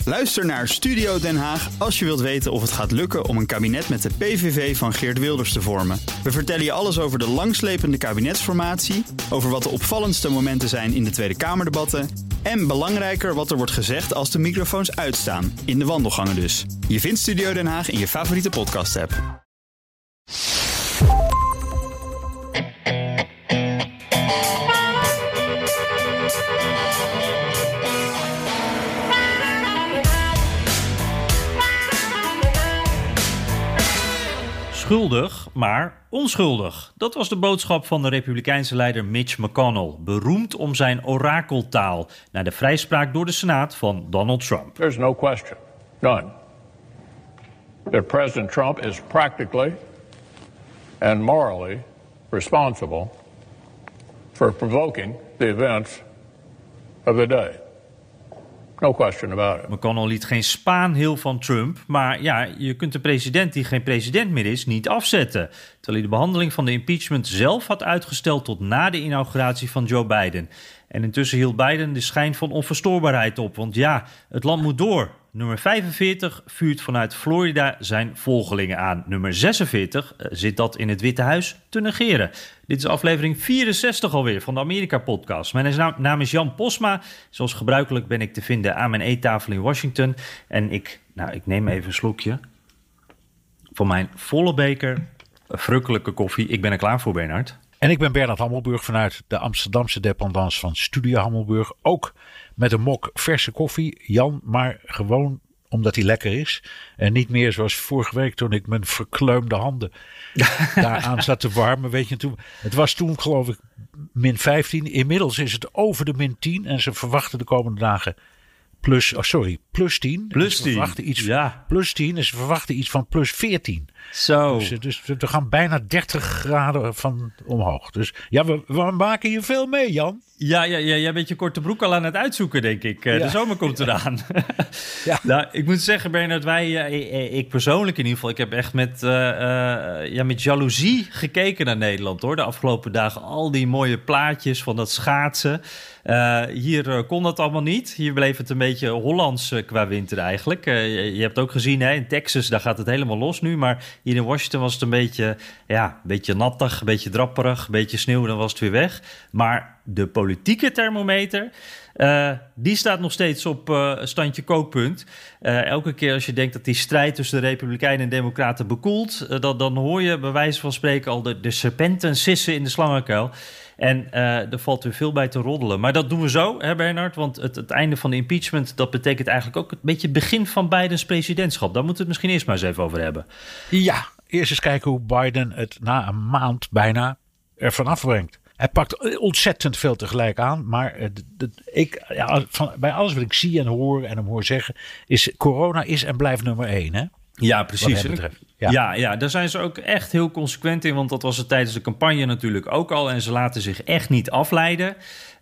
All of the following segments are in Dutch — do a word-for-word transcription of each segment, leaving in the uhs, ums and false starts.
Luister naar Studio Den Haag als je wilt weten of het gaat lukken om een kabinet met de P V V van Geert Wilders te vormen. We vertellen je alles over de langslepende kabinetsformatie, over wat de opvallendste momenten zijn in de Tweede Kamerdebatten en belangrijker wat er wordt gezegd als de microfoons uitstaan, in de wandelgangen dus. Je vindt Studio Den Haag in je favoriete podcast-app. Schuldig, maar onschuldig. Dat was de boodschap van de Republikeinse leider Mitch McConnell. Beroemd om zijn orakeltaal na de vrijspraak door de Senaat van Donald Trump. There's no question, none, that President Trump is practically and morally responsible for provoking the events of the day. No question about it. McConnell liet geen spaanheel van Trump, maar ja, je kunt een president die geen president meer is niet afzetten. Terwijl hij de behandeling van de impeachment zelf had uitgesteld tot na de inauguratie van Joe Biden. En intussen hield Biden de schijn van onverstoorbaarheid op, want ja, het land moet door. Nummer vijfenveertig vuurt vanuit Florida zijn volgelingen aan. Nummer zesenveertig zit dat in het Witte Huis te negeren. Dit is aflevering vierenzestig alweer van de Amerika-podcast. Mijn naam is Jan Posma. Zoals gebruikelijk ben ik te vinden aan mijn eettafel in Washington. En ik, nou, ik neem even een slokje van mijn volle beker verrukkelijke koffie. Ik ben er klaar voor, Bernhard. En ik ben Bernhard Hammelburg vanuit de Amsterdamse dependance van Studio Hammelburg. Ook met een mok verse koffie. Jan, maar gewoon omdat hij lekker is. En niet meer zoals vorige week toen ik mijn verkleumde handen daaraan zat te warmen. Weet je, toen, het was toen geloof ik min vijftien. Inmiddels is het over de min tien. En ze verwachten de komende dagen plus, oh sorry, plus tien. Plus ze tien, verwachten iets, ja. Plus tien en ze verwachten iets van plus veertien. Zo. Dus, dus we gaan bijna dertig graden van omhoog. Dus ja, we, we maken hier veel mee, Jan. Ja, ja, ja, jij bent je korte broek al aan het uitzoeken, denk ik. Ja. De zomer komt eraan. Ja. Nou, ik moet zeggen, Bernhard, wij, uh, ik persoonlijk in ieder geval, ik heb echt met, uh, uh, ja, met jaloezie gekeken naar Nederland, hoor. De afgelopen dagen al die mooie plaatjes van dat schaatsen. Uh, hier uh, kon dat allemaal niet. Hier bleef het een beetje Hollands uh, qua winter eigenlijk. Uh, je, je hebt ook gezien, hè, in Texas, daar gaat het helemaal los nu. Maar hier in Washington was het een beetje, ja, een beetje nattig, een beetje drapperig, een beetje sneeuw, dan was het weer weg. Maar de politieke thermometer, uh, die staat nog steeds op uh, standje kookpunt. Uh, elke keer als je denkt dat die strijd tussen de Republikeinen en Democraten bekoelt, uh, dat, dan hoor je bij wijze van spreken al de, de serpenten sissen in de slangenkuil. En uh, er valt weer veel bij te roddelen. Maar dat doen we zo, hè Bernhard? Want het, het einde van de impeachment, dat betekent eigenlijk ook een beetje het begin van Bidens presidentschap. Daar moeten we het misschien eerst maar eens even over hebben. Ja, eerst eens kijken hoe Biden het na een maand bijna ervan afbrengt. Hij pakt ontzettend veel tegelijk aan. Maar het, het, ik, ja, van, bij alles wat ik zie en hoor en hem hoor zeggen, is corona is en blijft nummer één, hè? Ja, precies. Ja. Ja, ja, daar zijn ze ook echt heel consequent in. Want dat was het tijdens de campagne natuurlijk ook al. En ze laten zich echt niet afleiden.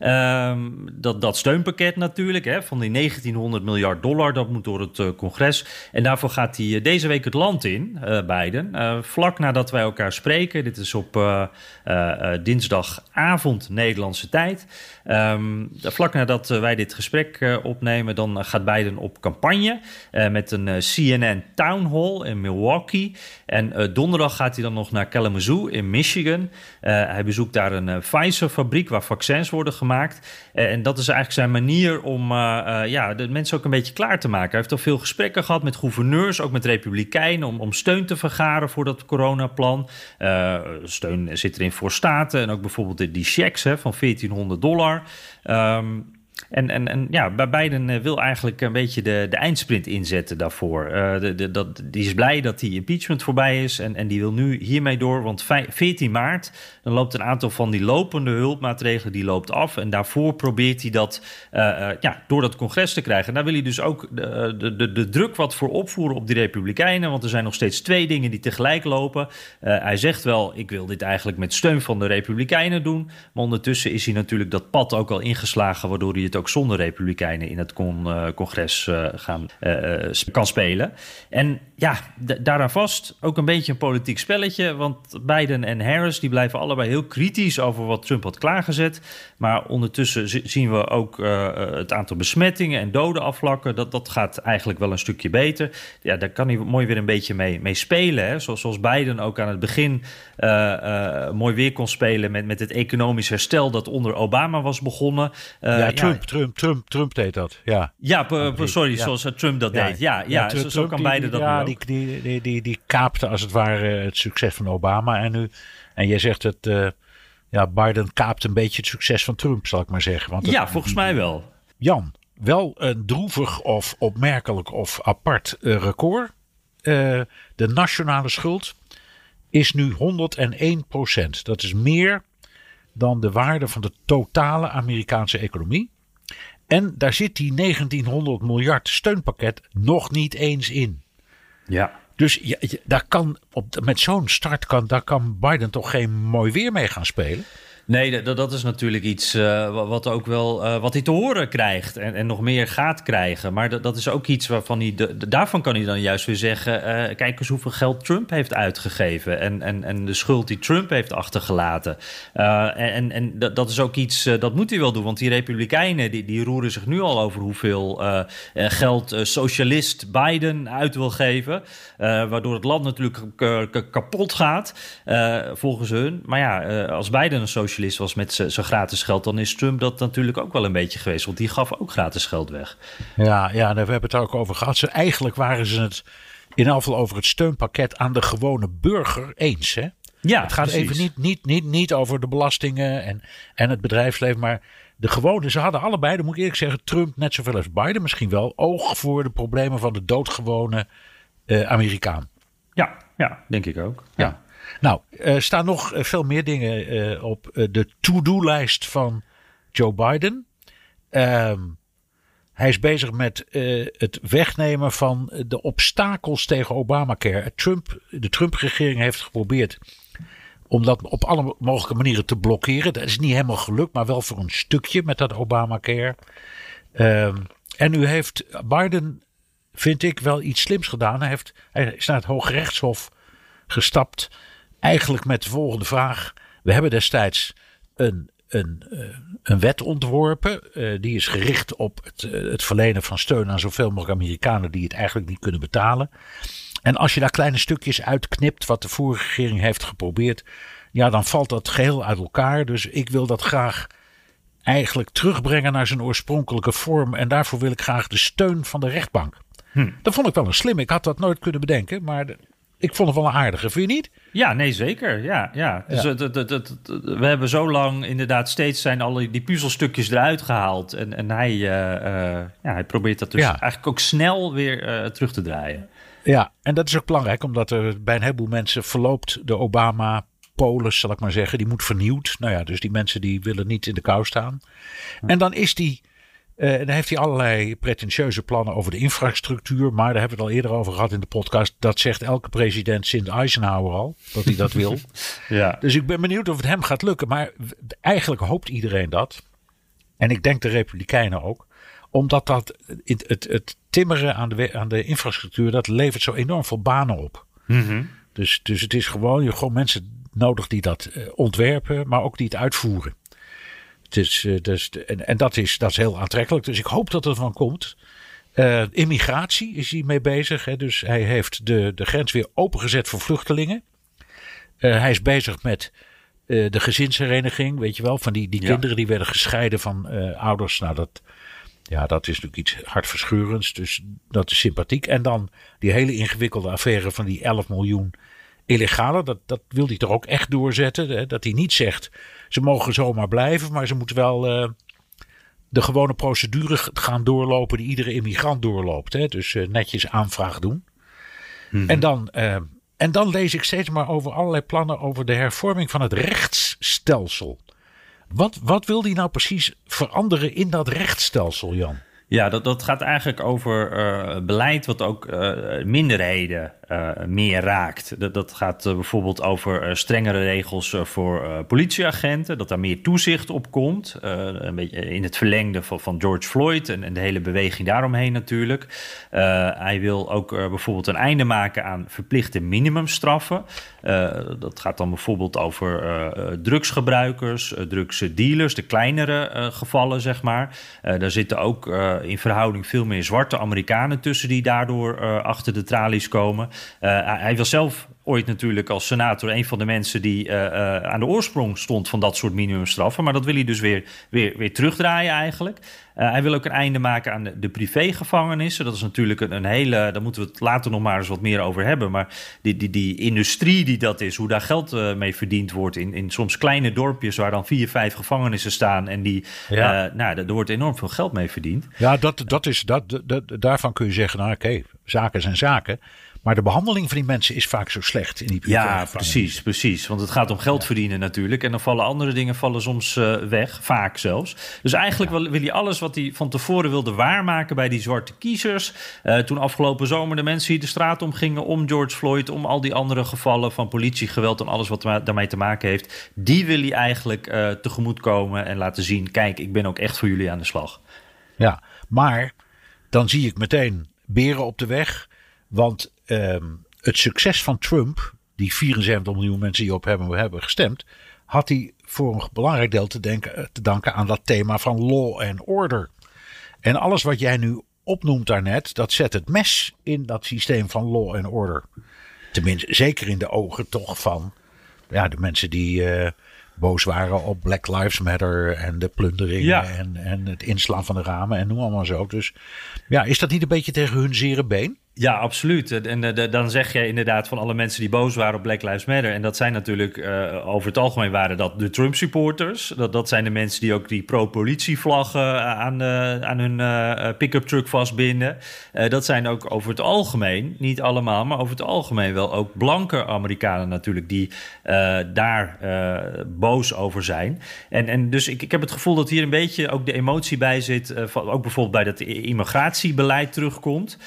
Um, dat, dat steunpakket natuurlijk, hè, van die negentienhonderd miljard dollar, dat moet door het uh, congres. En daarvoor gaat hij uh, deze week het land in, uh, Biden. Uh, vlak nadat wij elkaar spreken. Dit is op uh, uh, uh, dinsdagavond Nederlandse tijd. Um, vlak nadat uh, wij dit gesprek uh, opnemen, dan uh, gaat Biden op campagne. Uh, met een uh, C N N Town Hall in Milwaukee. En uh, donderdag gaat hij dan nog naar Kalamazoo in Michigan. Uh, hij bezoekt daar een uh, Pfizer-fabriek waar vaccins worden gemaakt. Uh, en dat is eigenlijk zijn manier om uh, uh, ja, de mensen ook een beetje klaar te maken. Hij heeft al veel gesprekken gehad met gouverneurs, ook met republikeinen, om, om steun te vergaren voor dat coronaplan. Uh, steun zit erin voor staten en ook bijvoorbeeld die checks hè, van veertienhonderd dollar. Um, En, en, en ja, bij Biden wil eigenlijk een beetje de, de eindsprint inzetten daarvoor. Uh, de, de, dat, die is blij dat die impeachment voorbij is en, en die wil nu hiermee door. Want veertien maart, dan loopt een aantal van die lopende hulpmaatregelen die loopt af. En daarvoor probeert hij dat uh, uh, ja, door dat congres te krijgen. En daar wil hij dus ook de, de, de, de druk wat voor opvoeren op die republikeinen. Want er zijn nog steeds twee dingen die tegelijk lopen. Uh, hij zegt wel, ik wil dit eigenlijk met steun van de republikeinen doen. Maar ondertussen is hij natuurlijk dat pad ook al ingeslagen, waardoor hij het ook zonder Republikeinen in het con, uh, congres uh, gaan, uh, kan spelen. En ja, d- daaraan vast ook een beetje een politiek spelletje, want Biden en Harris die blijven allebei heel kritisch over wat Trump had klaargezet. Maar ondertussen z- zien we ook uh, het aantal besmettingen en doden afvlakken. Dat, dat gaat eigenlijk wel een stukje beter. Ja, daar kan hij mooi weer een beetje mee, mee spelen. Hè? Zoals, zoals Biden ook aan het begin uh, uh, mooi weer kon spelen met, met het economisch herstel dat onder Obama was begonnen. Uh, ja, Trump, ja, Trump, Trump, Trump deed dat. Ja, ja p- p- sorry, ja. zoals Trump dat ja. deed. Ja, ja, ja zo, Trump, zo kan die, Biden dat ja, nu die, ook. die, die, die, die kaapte als het ware het succes van Obama. En, nu, en jij zegt dat uh, ja, Biden kaapt een beetje het succes van Trump, zal ik maar zeggen. Want Ja, het, volgens die, mij wel. Jan, wel een droevig of opmerkelijk of apart uh, record. Uh, de nationale schuld is nu honderdéén procent. Dat is meer dan de waarde van de totale Amerikaanse economie. En daar zit die negentienhonderd miljard steunpakket nog niet eens in. Ja. Dus ja, daar kan op, met zo'n start kan, daar kan Biden toch geen mooi weer mee gaan spelen. Nee, dat, dat is natuurlijk iets uh, wat ook wel uh, wat hij te horen krijgt en, en nog meer gaat krijgen. Maar dat, dat is ook iets waarvan hij de, de, daarvan kan hij dan juist weer zeggen: uh, kijk eens hoeveel geld Trump heeft uitgegeven en, en, en de schuld die Trump heeft achtergelaten. Uh, en en dat, dat is ook iets uh, dat moet hij wel doen, want die Republikeinen die, die roeren zich nu al over hoeveel uh, geld uh, socialist Biden uit wil geven, uh, waardoor het land natuurlijk uh, k- kapot gaat uh, volgens hun. Maar ja, uh, als Biden een socialist was met zijn gratis geld, dan is Trump dat natuurlijk ook wel een beetje geweest. Want die gaf ook gratis geld weg. Ja, ja, daar hebben we het ook over gehad. Ze, eigenlijk waren ze het in ieder geval over het steunpakket aan de gewone burger eens. Hè? Ja, het gaat precies. even niet, niet, niet, niet over de belastingen en, en het bedrijfsleven, maar de gewone, ze hadden allebei, dan moet ik eerlijk zeggen, Trump net zoveel als Biden misschien wel, oog voor de problemen van de doodgewone uh, Amerikaan. Ja, ja, denk ik ook. Ja. Ja. Nou, er staan nog veel meer dingen uh, op uh, de to-do-lijst van Joe Biden. Um, hij is bezig met uh, het wegnemen van de obstakels tegen Obamacare. Trump, de Trump-regering heeft geprobeerd om dat op alle mogelijke manieren te blokkeren. Dat is niet helemaal gelukt, maar wel voor een stukje met dat Obamacare. Um, en nu heeft Biden, vind ik, wel iets slims gedaan. Hij, heeft, hij is naar het Hooggerechtshof gestapt. Eigenlijk met de volgende vraag. We hebben destijds een, een, een wet ontworpen. Uh, die is gericht op het, het verlenen van steun aan zoveel mogelijk Amerikanen die het eigenlijk niet kunnen betalen. En als je daar kleine stukjes uitknipt wat de vorige regering heeft geprobeerd. Ja, dan valt dat geheel uit elkaar. Dus ik wil dat graag eigenlijk terugbrengen naar zijn oorspronkelijke vorm. En daarvoor wil ik graag de steun van de rechtbank. Hm. Dat vond ik wel een slim. Ik had dat nooit kunnen bedenken, maar de, ik vond het wel een aardige. Vind je niet? Ja, nee, zeker. Ja, ja. Dus ja. Het, het, het, het, het, we hebben zo lang inderdaad steeds zijn alle die puzzelstukjes eruit gehaald. En, en hij, uh, uh, ja, hij probeert dat dus ja. eigenlijk ook snel weer uh, terug te draaien. Ja, en dat is ook belangrijk, omdat er bij een heleboel mensen verloopt de Obama-polis, zal ik maar zeggen. Die moet vernieuwd. Nou ja, dus die mensen die willen niet in de kou staan. Hm. En dan is die... Uh, dan heeft hij allerlei pretentieuze plannen over de infrastructuur. Maar daar hebben we het al eerder over gehad in de podcast. Dat zegt elke president sinds Eisenhower al. Dat hij dat wil. Ja. Dus ik ben benieuwd of het hem gaat lukken. Maar eigenlijk hoopt iedereen dat. En ik denk de Republikeinen ook. Omdat dat het, het, het timmeren aan de, aan de infrastructuur. Dat levert zo enorm veel banen op. Mm-hmm. Dus, dus het is gewoon, je hebt gewoon mensen nodig die dat uh, ontwerpen. Maar ook die het uitvoeren. Dus, dus, en en dat, is, dat is heel aantrekkelijk. Dus ik hoop dat er van komt. Uh, immigratie is hij mee bezig. Hè. Dus hij heeft de, de grens weer opengezet voor vluchtelingen. Uh, hij is bezig met uh, de gezinshereniging. Weet je wel, van die, die ja. kinderen die werden gescheiden van uh, ouders. Nou, dat, ja, dat is natuurlijk iets hartverscheurends. Dus dat is sympathiek. En dan die hele ingewikkelde affaire van die elf miljoen illegale. Dat, dat wil hij toch ook echt doorzetten. Hè. Dat hij niet zegt... Ze mogen zomaar blijven, maar ze moeten wel uh, de gewone procedure gaan doorlopen die iedere immigrant doorloopt. Hè? Dus uh, netjes aanvraag doen. Mm-hmm. En, dan, uh, en dan lees ik steeds maar over allerlei plannen over de hervorming van het rechtsstelsel. Wat, wat wil die nou precies veranderen in dat rechtsstelsel, Jan? Ja, dat, dat gaat eigenlijk over uh, beleid wat ook uh, minderheden uh, meer raakt. Dat, dat gaat uh, bijvoorbeeld over uh, strengere regels uh, voor uh, politieagenten, dat daar meer toezicht op komt. Uh, een beetje in het verlengde van, van George Floyd en, en de hele beweging daaromheen natuurlijk. Uh, hij wil ook uh, bijvoorbeeld een einde maken aan verplichte minimumstraffen. Uh, dat gaat dan bijvoorbeeld over uh, drugsgebruikers, uh, drugsdealers, de kleinere uh, gevallen, zeg maar. Uh, daar zitten ook uh, in verhouding veel meer zwarte Amerikanen tussen die daardoor uh, achter de tralies komen. Uh, hij wil zelf ooit natuurlijk als senator een van de mensen die uh, uh, aan de oorsprong stond van dat soort minimumstraffen. Maar dat wil hij dus weer, weer, weer terugdraaien eigenlijk. Uh, hij wil ook een einde maken aan de, de privégevangenissen. Dat is natuurlijk een, een hele, daar moeten we het later nog maar eens wat meer over hebben. Maar die, die, die industrie die dat is, hoe daar geld uh, mee verdiend wordt in, in soms kleine dorpjes waar dan vier, vijf gevangenissen staan. En die, ja. uh, nou, er wordt enorm veel geld mee verdiend. Ja, dat, dat is, dat, dat, daarvan kun je zeggen, nou oké, okay, zaken zijn zaken. Maar de behandeling van die mensen is vaak zo slecht in die Ja, precies, precies. Want het gaat om geld verdienen natuurlijk. En dan vallen andere dingen vallen soms uh, weg, vaak zelfs. Dus eigenlijk ja. wil, wil hij alles wat hij van tevoren wilde waarmaken bij die zwarte kiezers. Uh, toen afgelopen zomer de mensen hier de straat om gingen om George Floyd, om al die andere gevallen van politiegeweld en alles wat daarmee te maken heeft. Die wil hij eigenlijk uh, tegemoetkomen en laten zien, kijk, ik ben ook echt voor jullie aan de slag. Ja, maar dan zie ik meteen beren op de weg. Want um, het succes van Trump, die vierenzeventig miljoen mensen die op hem hebben gestemd, had hij voor een belangrijk deel te, denken, te danken aan dat thema van law and order. En alles wat jij nu opnoemt daarnet, dat zet het mes in dat systeem van law and order. Tenminste, zeker in de ogen toch van ja, de mensen die uh, boos waren op Black Lives Matter en de plunderingen ja. en, en het inslaan van de ramen en noem allemaal zo. Dus ja, is dat niet een beetje tegen hun zere been? Ja, absoluut. En de, de, dan zeg je inderdaad van alle mensen die boos waren op Black Lives Matter. En dat zijn natuurlijk, uh, over het algemeen waren dat de Trump-supporters. Dat, dat zijn de mensen die ook die pro-politievlaggen aan, uh, aan hun uh, pick-up truck vastbinden. Uh, dat zijn ook over het algemeen, niet allemaal, maar over het algemeen wel ook blanke Amerikanen natuurlijk die uh, daar uh, boos over zijn. En, en dus ik, ik heb het gevoel dat hier een beetje ook de emotie bij zit. Uh, van, ook bijvoorbeeld bij dat immigratiebeleid terugkomt.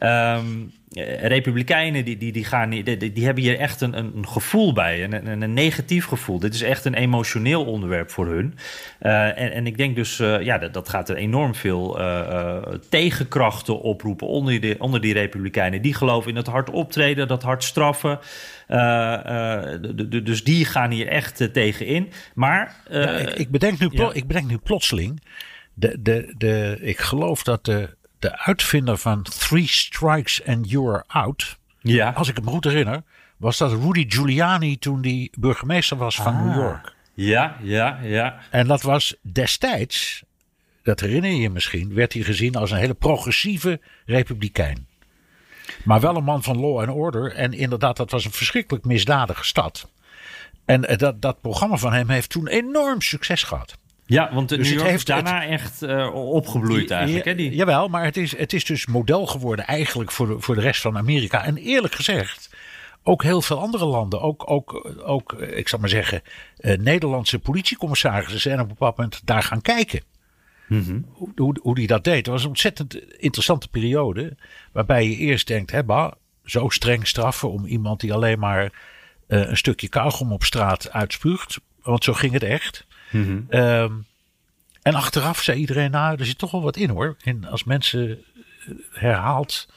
Um, Republikeinen die, die, die, gaan, die, die hebben hier echt een, een gevoel bij, een, een, een negatief gevoel. Dit is echt een emotioneel onderwerp voor hun. Uh, en, en ik denk dus, uh, ja, dat, dat gaat er enorm veel uh, uh, tegenkrachten oproepen onder die, onder die Republikeinen. Die geloven in het hard optreden, dat hard straffen. Uh, uh, de, de, dus die gaan hier echt uh, tegen in. Maar uh, ja, ik, ik, bedenk nu plo- ja. ik bedenk nu plotseling, de, de, de, ik geloof dat de De uitvinder van Three Strikes and You're Out, ja. als ik het me goed herinner, was dat Rudy Giuliani toen die burgemeester was van ah. New York. Ja, ja, ja. En dat was destijds, dat herinner je je misschien, werd hij gezien als een hele progressieve republikein. Maar wel een man van law and order. En inderdaad, dat was een verschrikkelijk misdadige stad. En dat, dat programma van hem heeft toen enorm succes gehad. Ja, want de dus New York heeft is daarna het, echt uh, opgebloeid eigenlijk. Ja, hè, die... Jawel, maar het is, het is dus model geworden eigenlijk voor de, voor de rest van Amerika. En eerlijk gezegd, ook heel veel andere landen. Ook, ook, ook ik zal maar zeggen, uh, Nederlandse politiecommissarissen zijn op een bepaald moment daar gaan kijken. Mm-hmm. Hoe, hoe, hoe die dat deed. Het was een ontzettend interessante periode. Waarbij je eerst denkt, hè, bah, zo streng straffen om iemand die alleen maar uh, een stukje kauwgom op straat uitspuugt. Want zo ging het echt. Mm-hmm. Um, en achteraf zei iedereen, nou, er zit toch wel wat in hoor. En als mensen herhaald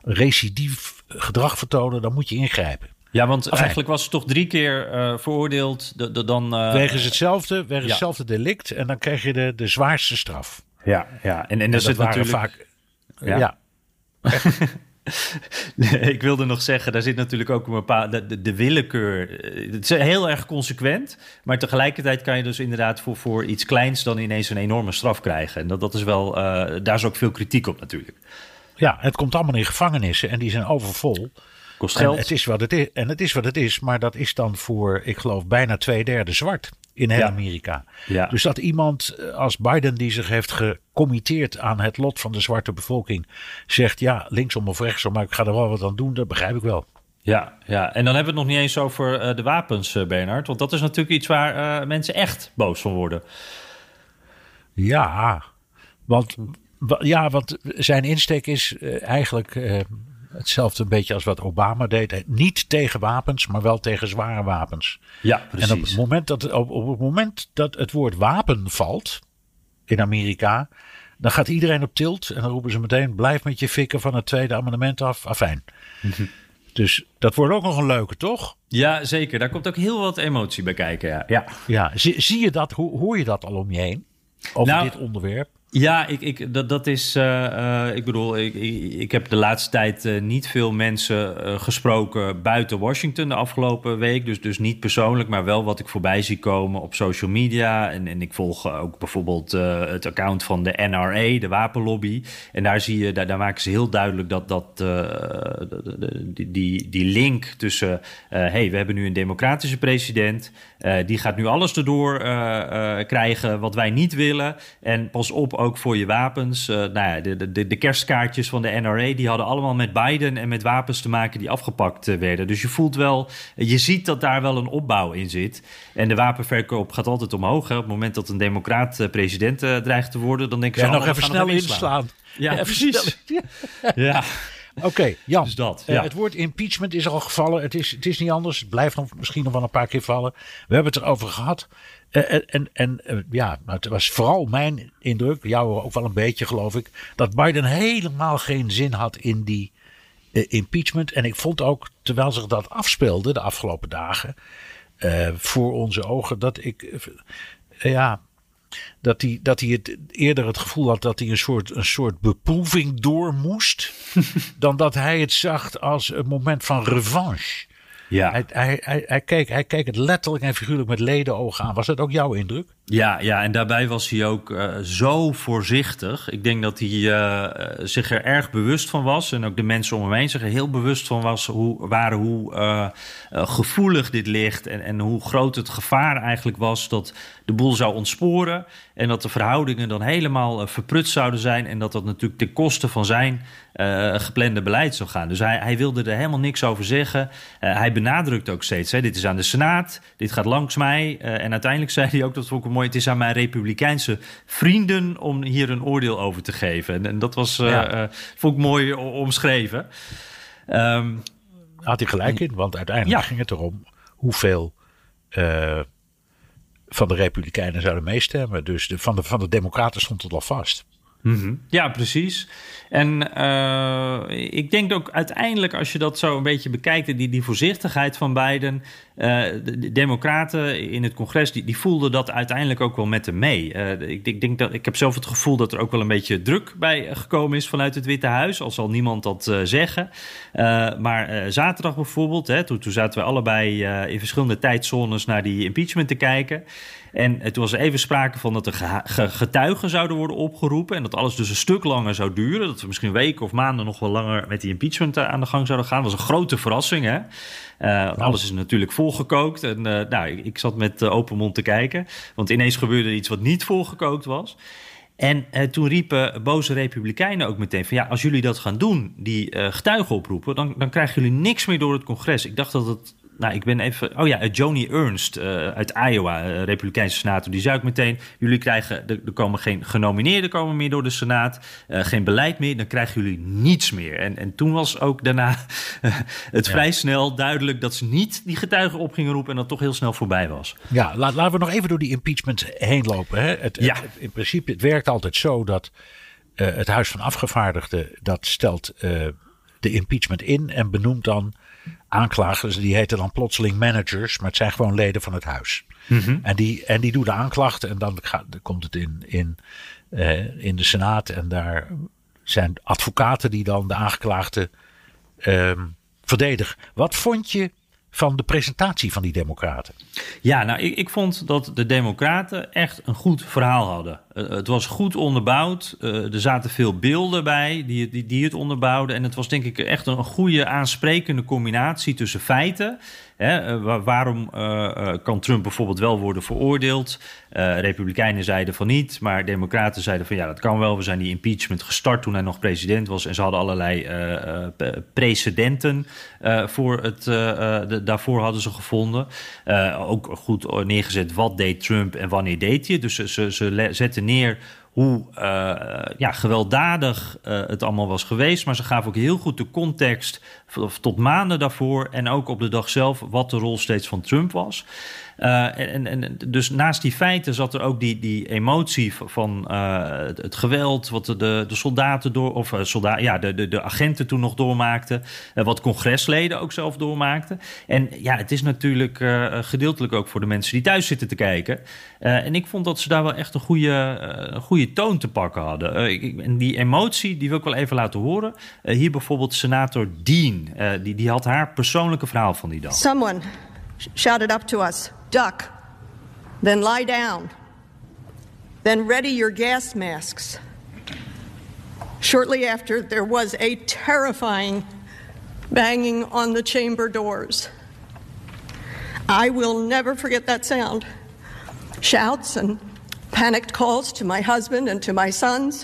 recidief gedrag vertonen, dan moet je ingrijpen. Ja, want Enfin, eigenlijk was ze toch drie keer uh, veroordeeld. De, de, dan, uh, wegens hetzelfde, wegens ja. hetzelfde delict. En dan krijg je de, de zwaarste straf. Ja, ja. En, en, en dat zit waren natuurlijk vaak... Ja. ja. Ik wilde nog zeggen, daar zit natuurlijk ook een bepaalde de, de willekeur. Het is heel erg consequent, maar tegelijkertijd kan je dus inderdaad voor, voor iets kleins dan ineens een enorme straf krijgen. En dat, dat is wel, uh, daar is ook veel kritiek op natuurlijk. Ja, het komt allemaal in gevangenissen en die zijn overvol. Kost geld. En het is wat het is, en het is wat het is, maar dat is dan voor, ik geloof, bijna twee derde zwart in heel ja. Amerika. Ja. Dus dat iemand als Biden, die zich heeft gecommitteerd aan het lot van de zwarte bevolking, zegt ja, linksom of rechtsom, maar ik ga er wel wat aan doen, dat begrijp ik wel. Ja, ja, en dan hebben we het nog niet eens over uh, de wapens, uh, Bernard. Want dat is natuurlijk iets waar uh, mensen echt boos van worden. Ja, want, ja, want zijn insteek is uh, eigenlijk... Uh, hetzelfde een beetje als wat Obama deed. Niet tegen wapens, maar wel tegen zware wapens. Ja, precies. En op het moment dat, op, op het, moment dat het woord wapen valt in Amerika, dan gaat iedereen op tilt. En dan roepen ze meteen, blijf met je fikken van het tweede amendement af. Afijn. Mm-hmm. Dus dat wordt ook nog een leuke, toch? Ja, zeker. Daar komt ook heel wat emotie bij kijken. Ja, ja. ja zie, zie je dat? Hoor je dat al om je heen? Over nou, dit onderwerp? Ja, ik, ik, dat, dat is. Uh, uh, ik bedoel, ik, ik, ik heb de laatste tijd uh, niet veel mensen uh, gesproken buiten Washington de afgelopen week. Dus, dus niet persoonlijk, maar wel wat ik voorbij zie komen op social media. En, en ik volg ook bijvoorbeeld uh, het account van de N R A, de wapenlobby. En daar zie je, daar, daar maken ze heel duidelijk dat, dat uh, de, de, die, die, die link tussen. Uh, hey, we hebben nu een democratische president. Uh, die gaat nu alles erdoor uh, uh, krijgen wat wij niet willen. En pas op. Ook voor je wapens. Uh, nou ja, de, de, de kerstkaartjes van de N R A... die hadden allemaal met Biden en met wapens te maken die afgepakt uh, werden. Dus je voelt wel... Je ziet dat daar wel een opbouw in zit. En de wapenverkoop gaat altijd omhoog. Hè. Op het moment dat een democraat uh, president uh, dreigt te worden... dan denken ze... Ja, nog even snel inslaan. inslaan. Ja, ja precies. ja. Oké, okay, Jan. Dus dat, ja. ja. uh, het woord impeachment is al gevallen. Het is, het is niet anders. Het blijft nog, misschien nog wel een paar keer vallen. We hebben het erover gehad. Uh, en en uh, ja, het was vooral mijn indruk, jou ook wel een beetje geloof ik, dat Biden helemaal geen zin had in die uh, impeachment. En ik vond ook, terwijl zich dat afspeelde de afgelopen dagen, uh, voor onze ogen, dat ik, uh, ja, dat hij, dat hij het eerder het gevoel had dat hij een soort, een soort beproeving door moest, dan dat hij het zag als een moment van revanche. Ja. Hij, hij, hij, hij, keek, hij keek het letterlijk en figuurlijk met ledenogen aan. Was dat ook jouw indruk? Ja, ja, en daarbij was hij ook uh, zo voorzichtig. Ik denk dat hij uh, zich er erg bewust van was. En ook de mensen om hem heen zich er heel bewust van was, hoe, waren hoe uh, uh, gevoelig dit ligt. En, en hoe groot het gevaar eigenlijk was dat de boel zou ontsporen. En dat de verhoudingen dan helemaal uh, verprutst zouden zijn. En dat dat natuurlijk ten koste van zijn uh, geplande beleid zou gaan. Dus hij, hij wilde er helemaal niks over zeggen. Uh, hij benadrukt ook steeds, hè, dit is aan de Senaat. Dit gaat langs mij. Uh, en uiteindelijk zei hij ook, dat vond ik mooi, het is aan mijn republikeinse vrienden om hier een oordeel over te geven. En, en dat was, uh, ja. uh, vond ik mooi omschreven. Um, Had hij gelijk in, want uiteindelijk ja. ging het erom hoeveel uh, van de republikeinen zouden meestemmen. Dus de, van, de, van de democraten stond het al vast. Mm-hmm. Ja, precies. En uh, ik denk ook uiteindelijk, als je dat zo een beetje bekijkt, die, die voorzichtigheid van Biden, uh, de, de democraten in het congres, die, die voelden dat uiteindelijk ook wel met hem mee. Uh, ik, ik, denk dat, ik heb zelf het gevoel dat er ook wel een beetje druk bij gekomen is vanuit het Witte Huis, al zal niemand dat uh, zeggen. Uh, maar uh, zaterdag bijvoorbeeld, hè, toen, toen zaten we allebei uh, in verschillende tijdzones naar die impeachment te kijken. En toen was er even sprake van dat er ge- ge- getuigen zouden worden opgeroepen en dat alles dus een stuk langer zou duren. Dat we misschien weken of maanden nog wel langer met die impeachment uh, aan de gang zouden gaan. Dat was een grote verrassing, hè. Uh, nou. Alles is natuurlijk volgekookt. En uh, nou, ik, ik zat met uh, open mond te kijken, want ineens gebeurde er iets wat niet volgekookt was. En uh, toen riepen boze republikeinen ook meteen van ja, als jullie dat gaan doen, die uh, getuigen oproepen, dan, dan krijgen jullie niks meer door het congres. Ik dacht dat het... Nou, ik ben even... Oh ja, Joni Ernst uh, uit Iowa, uh, Republikeinse senator. Die zei ook meteen, jullie krijgen... Er, er komen geen genomineerden komen meer door de Senaat. Uh, geen beleid meer. Dan krijgen jullie niets meer. En, en toen was ook daarna uh, het ja. vrij snel duidelijk dat ze niet die getuigen op gingen roepen en dat toch heel snel voorbij was. Ja, laat, laten we nog even door die impeachment heen lopen. Hè? Het, ja. het, in principe, het werkt altijd zo dat uh, het Huis van Afgevaardigden, dat stelt uh, de impeachment in en benoemt dan aanklagers, die heten dan plotseling managers, maar het zijn gewoon leden van het huis. Mm-hmm. En, die, en die doen de aanklacht en dan, gaat, dan komt het in, in, uh, in de Senaat en daar zijn advocaten die dan de aangeklaagde uh, verdedigen. Wat vond je van de presentatie van die democraten? Ja, nou, ik, ik vond dat de democraten echt een goed verhaal hadden. Uh, het was goed onderbouwd. Uh, er zaten veel beelden bij die, die, die het onderbouwden. En het was denk ik echt een goede aansprekende combinatie tussen feiten. Hè, uh, waar, waarom uh, uh, kan Trump bijvoorbeeld wel worden veroordeeld? Uh, Republikeinen zeiden van niet, maar Democraten zeiden van ja, dat kan wel. We zijn die impeachment gestart toen hij nog president was. En ze hadden allerlei uh, uh, precedenten uh, voor het, uh, uh, de, daarvoor hadden ze gevonden. Uh, ook goed neergezet wat deed Trump en wanneer deed hij. Dus ze, ze, ze zetten neer hoe uh, ja, gewelddadig uh, het allemaal was geweest. Maar ze gaven ook heel goed de context tot maanden daarvoor en ook op de dag zelf wat de rol steeds van Trump was. Uh, en, en, dus naast die feiten zat er ook die, die emotie van uh, het, het geweld, wat de, de soldaten door, of uh, soldaten, ja, de, de, de agenten toen nog doormaakten, uh, wat congresleden ook zelf doormaakten. En ja, het is natuurlijk uh, gedeeltelijk ook voor de mensen die thuis zitten te kijken. Uh, en ik vond dat ze daar wel echt een goede, uh, een goede toon te pakken hadden. Uh, ik, en die emotie, die wil ik wel even laten horen. Uh, hier bijvoorbeeld senator Dean, uh, die, die had haar persoonlijke verhaal van die dag. Someone shouted up to us, duck, then lie down, then ready your gas masks. Shortly after, there was a terrifying banging on the chamber doors. I will never forget that sound. Shouts and panicked calls to my husband and to my sons,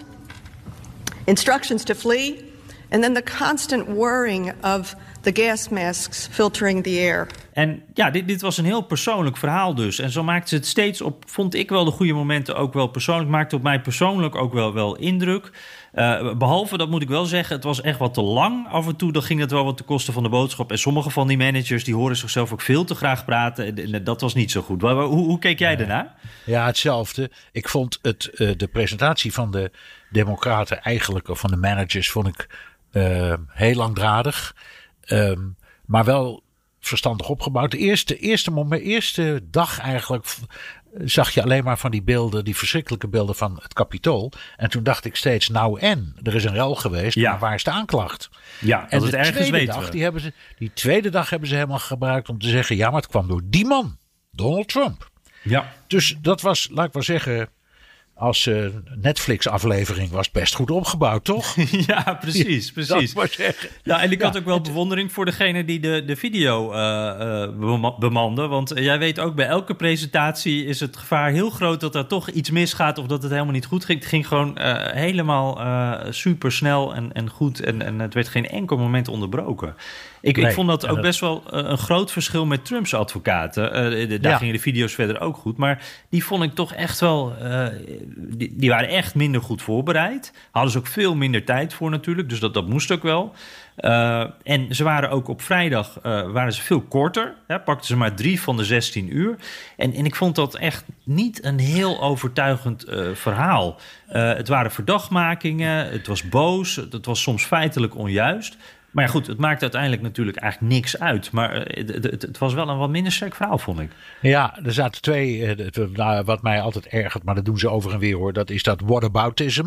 instructions to flee, and then the constant whirring of the gas masks filtering the air. En ja, dit, dit was een heel persoonlijk verhaal dus. En zo maakte ze het steeds op, vond ik wel de goede momenten ook wel persoonlijk. Maakte op mij persoonlijk ook wel, wel indruk. Uh, behalve, dat moet ik wel zeggen, het was echt wat te lang. Af en toe dan ging het wel wat ten koste van de boodschap. En sommige van die managers die horen zichzelf ook veel te graag praten. En dat was niet zo goed. Hoe, hoe keek jij daarna? Ja, hetzelfde. Ik vond het, uh, de presentatie van de democraten eigenlijk, of van de managers, vond ik uh, heel langdradig. Um, maar wel verstandig opgebouwd. De eerste, eerste, moment, eerste dag eigenlijk zag je alleen maar van die beelden, die verschrikkelijke beelden van het Capitool. En toen dacht ik steeds, nou en, er is een rel geweest, ja. Maar waar is de aanklacht? Ja, en dat de het ergens tweede dag, die, hebben ze, die tweede dag hebben ze helemaal gebruikt om te zeggen, ja, maar het kwam door die man, Donald Trump. Ja. Dus dat was, laat ik wel zeggen, als uh, Netflix-aflevering was het best goed opgebouwd, toch? Ja, precies, precies. Ja, en ik ja, had ook wel bewondering voor degene die de, de video uh, uh, bemande. Want jij weet ook, bij elke presentatie is het gevaar heel groot dat er toch iets misgaat of dat het helemaal niet goed ging. Het ging gewoon uh, helemaal uh, super snel en, en goed en, en het werd geen enkel moment onderbroken. Ik, nee, ik vond dat ook dat... best wel uh, een groot verschil met Trumps advocaten. Uh, de, daar ja. gingen de video's verder ook goed. Maar die vond ik toch echt wel... Uh, die, die waren echt minder goed voorbereid. Hadden ze ook veel minder tijd voor natuurlijk. Dus dat, dat moest ook wel. Uh, en ze waren ook op vrijdag uh, waren ze veel korter. Hè, pakten ze maar drie van de zestien uur. En, en ik vond dat echt niet een heel overtuigend uh, verhaal. Uh, het waren verdachtmakingen. Het was boos. Het was soms feitelijk onjuist. Maar ja, goed, het maakt uiteindelijk natuurlijk eigenlijk niks uit. Maar het, het, het was wel een wat minder sterk verhaal, vond ik. Ja, er zaten twee, uh, wat mij altijd ergert, maar dat doen ze over en weer hoor. Dat is dat whataboutism.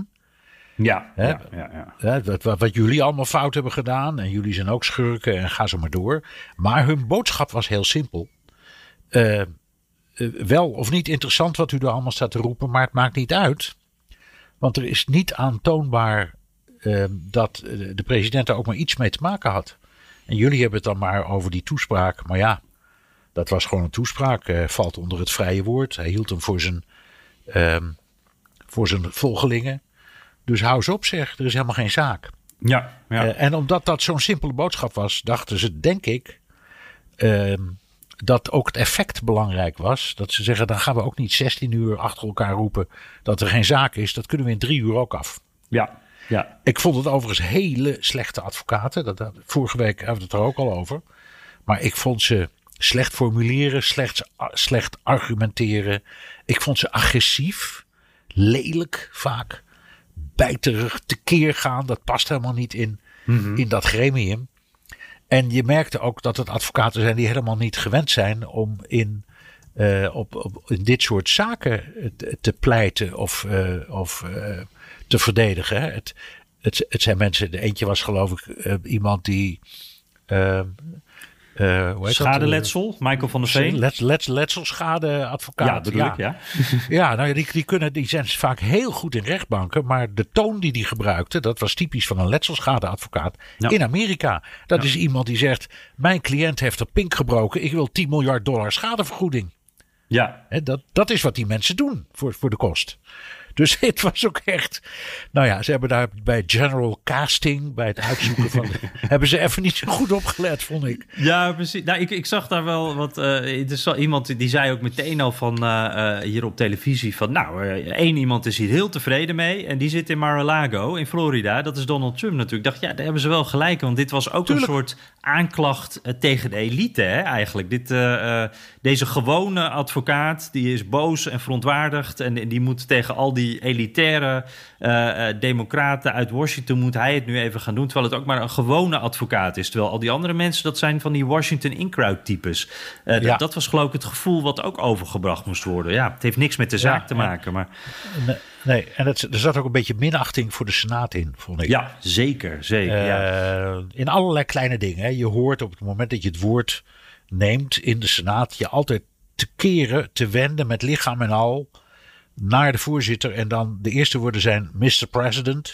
Ja, Hè? ja, ja, ja. Hè, wat, wat, wat jullie allemaal fout hebben gedaan. En jullie zijn ook schurken en ga zo maar door. Maar hun boodschap was heel simpel. Uh, uh, wel of niet interessant wat u er allemaal staat te roepen, maar het maakt niet uit. Want er is niet aantoonbaar Uh, dat uh, de president er ook maar iets mee te maken had. En jullie hebben het dan maar over die toespraak. Maar ja, dat was gewoon een toespraak. Uh, valt onder het vrije woord. Hij hield hem voor zijn, uh, voor zijn volgelingen. Dus hou eens op zeg, er is helemaal geen zaak. Ja, ja. Uh, en omdat dat zo'n simpele boodschap was, dachten ze, denk ik, uh, dat ook het effect belangrijk was. Dat ze zeggen, dan gaan we ook niet zestien uur achter elkaar roepen dat er geen zaak is. Dat kunnen we in drie uur ook af. Ja. Ja. Ik vond het overigens hele slechte advocaten. Dat, dat, vorige week hebben we het er ook al over. Maar ik vond ze slecht formuleren, slecht, slecht argumenteren. Ik vond ze agressief, lelijk vaak, bijterig, tekeer gaan. Dat past helemaal niet in, mm-hmm. in dat gremium. En je merkte ook dat het advocaten zijn die helemaal niet gewend zijn om in, uh, op, op, in dit soort zaken te, te pleiten of... Uh, of uh, te verdedigen. Hè. Het, het, het zijn mensen, de eentje was geloof ik uh, iemand die... Uh, uh, hoe heet Schadeletsel, dat? Michael van der Veen. Let, let, letselschadeadvocaat. Ja, bedoel ja. ik, ja. Ja, nou ja, die, die, kunnen, die zijn vaak heel goed in rechtbanken, maar de toon die die gebruikte, dat was typisch van een letselschadeadvocaat ja. in Amerika. Dat ja. is iemand die zegt, mijn cliënt heeft een pink gebroken, ik wil tien miljard dollar schadevergoeding. Ja. He, dat, dat is wat die mensen doen voor, voor de kost. Dus het was ook echt... Nou ja, ze hebben daar bij General Casting, bij het uitzoeken van... hebben ze even niet zo goed opgelet, vond ik. Ja, precies. Nou, ik, ik zag daar wel wat... Uh, er is iemand die zei ook meteen al van uh, uh, hier op televisie van... Nou, uh, één iemand is hier heel tevreden mee en die zit in Mar-a-Lago in Florida. Dat is Donald Trump natuurlijk. Ik dacht, ja, daar hebben ze wel gelijk. Want dit was ook Tuurlijk. een soort aanklacht uh, tegen de elite, hè, eigenlijk. Dit, uh, uh, deze gewone advocaat, die is boos en verontwaardigd... en die moet tegen al die elitaire uh, uh, democraten uit Washington... moet hij het nu even gaan doen, terwijl het ook maar een gewone advocaat is. Terwijl al die andere mensen, dat zijn van die Washington in-crowd types. Uh, ja. d- dat was geloof ik het gevoel wat ook overgebracht moest worden. Ja, het heeft niks met de zaak ja, te maken, maar... Nee, nee. en het, er zat ook een beetje minachting voor de Senaat in, vond ik. Ja, zeker, zeker. Uh, ja. In allerlei kleine dingen. Hè. Je hoort op het moment dat je het woord neemt in de Senaat... je altijd te keren, te wenden met lichaam en al... naar de voorzitter en dan de eerste woorden zijn mister President.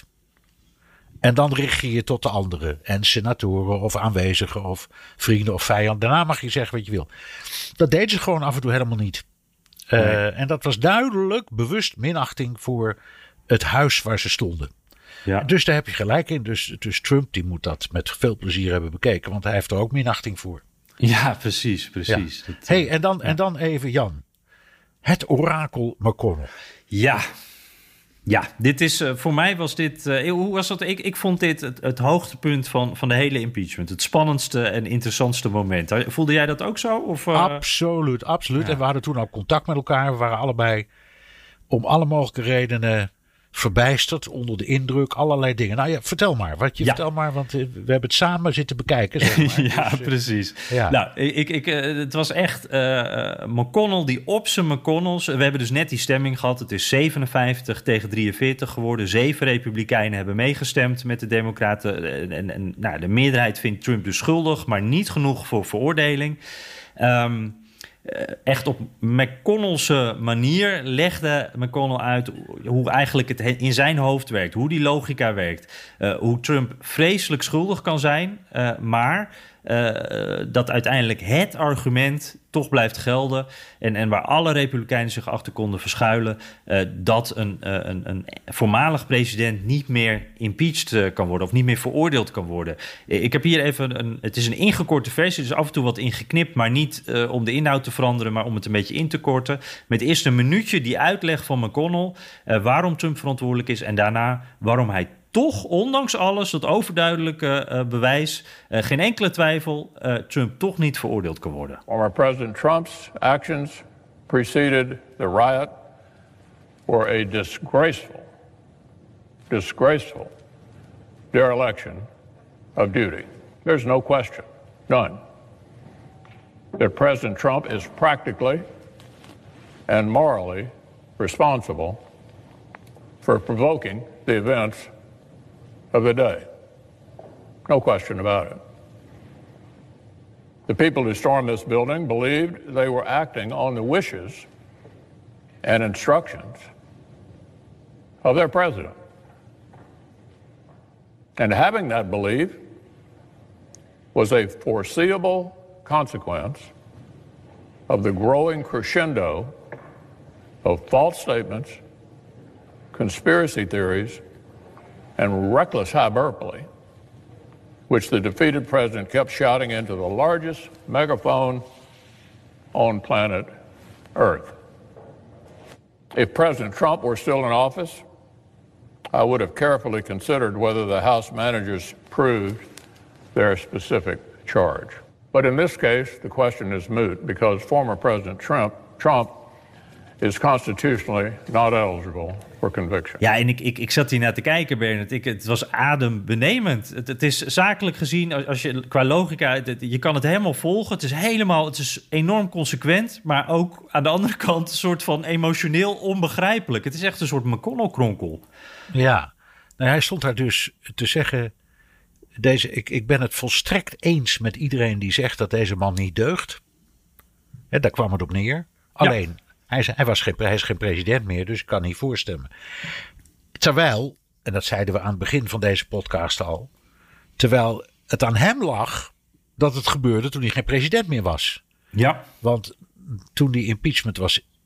En dan richt je je tot de anderen. En senatoren of aanwezigen of vrienden of vijanden. Daarna mag je zeggen wat je wil. Dat deden ze gewoon af en toe helemaal niet. Nee. Uh, en dat was duidelijk bewust minachting voor het huis waar ze stonden. Ja. Dus daar heb je gelijk in. Dus, dus Trump die moet dat met veel plezier hebben bekeken. Want hij heeft er ook minachting voor. Ja, precies. precies. Ja. Dat, hey, en, dan, ja. en dan even Jan. Het orakel McConnell. Ja, ja, dit is uh, voor mij was dit. Uh, hoe was dat? Ik, ik vond dit het, het hoogtepunt van, van de hele impeachment. Het spannendste en interessantste moment. Voelde jij dat ook zo? Of, uh... Absoluut, absoluut. Ja. En we hadden toen ook contact met elkaar. We waren allebei om alle mogelijke redenen verbijsterd, onder de indruk, allerlei dingen. Nou ja, vertel maar. Wat je ja. vertel maar, want we hebben het samen zitten bekijken. Zeg maar. ja, dus, precies. Ja. Nou, ik, ik, het was echt uh, McConnell die op zijn McConnells. We hebben dus net die stemming gehad. Het is zevenenvijftig tegen drieënveertig geworden. Zeven republikeinen hebben meegestemd met de democraten. En, en, en nou, de meerderheid vindt Trump dus schuldig, maar niet genoeg voor veroordeling. Um, Uh, echt op McConnell'se manier legde McConnell uit hoe eigenlijk het in zijn hoofd werkt. Hoe die logica werkt. Uh, hoe Trump vreselijk schuldig kan zijn. Uh, maar uh, dat uiteindelijk het argument toch blijft gelden. En, en waar alle Republikeinen zich achter konden verschuilen. Uh, dat een, uh, een, een voormalig president niet meer impeached uh, kan worden. Of niet meer veroordeeld kan worden. Uh, ik heb hier even een... Het is een ingekorte versie. Dus af en toe wat ingeknipt. Maar niet uh, om de inhoud te veranderen. Maar om het een beetje in te korten. Met eerst een minuutje die uitleg van McConnell. Uh, waarom Trump verantwoordelijk is. En daarna waarom hij toch, ondanks alles, dat overduidelijke uh, bewijs, uh, geen enkele twijfel, uh, Trump toch niet veroordeeld kan worden. Former President Trump's actions preceded the riot were a disgraceful, disgraceful dereliction of duty. There's no question, none, that President Trump is practically and morally responsible for provoking the events of the day. No question about it. The people who stormed this building believed they were acting on the wishes and instructions of their president. And having that belief was a foreseeable consequence of the growing crescendo of false statements, conspiracy theories, and reckless hyperbole, which the defeated president kept shouting into the largest megaphone on planet Earth. If President Trump were still in office, I would have carefully considered whether the House managers proved their specific charge. But in this case, the question is moot because former President Trump, Trump is constitutionally not eligible for conviction. Ja, en ik, ik, ik zat hier naar te kijken, Bernard. Ik, het was adembenemend. Het, het is zakelijk gezien, als je qua logica, het, je kan het helemaal volgen. Het is helemaal, het is enorm consequent, maar ook aan de andere kant een soort van emotioneel onbegrijpelijk. Het is echt een soort McConnell-kronkel. Ja, nou, hij stond daar dus te zeggen, deze, ik, ik ben het volstrekt eens met iedereen die zegt dat deze man niet deugt. He, daar kwam het op neer. Alleen, ja. Hij is, hij, was geen, hij is geen president meer, dus ik kan niet voorstemmen. Terwijl, en dat zeiden we aan het begin van deze podcast al, terwijl het aan hem lag dat het gebeurde toen hij geen president meer was. Ja. Want toen die impeachment was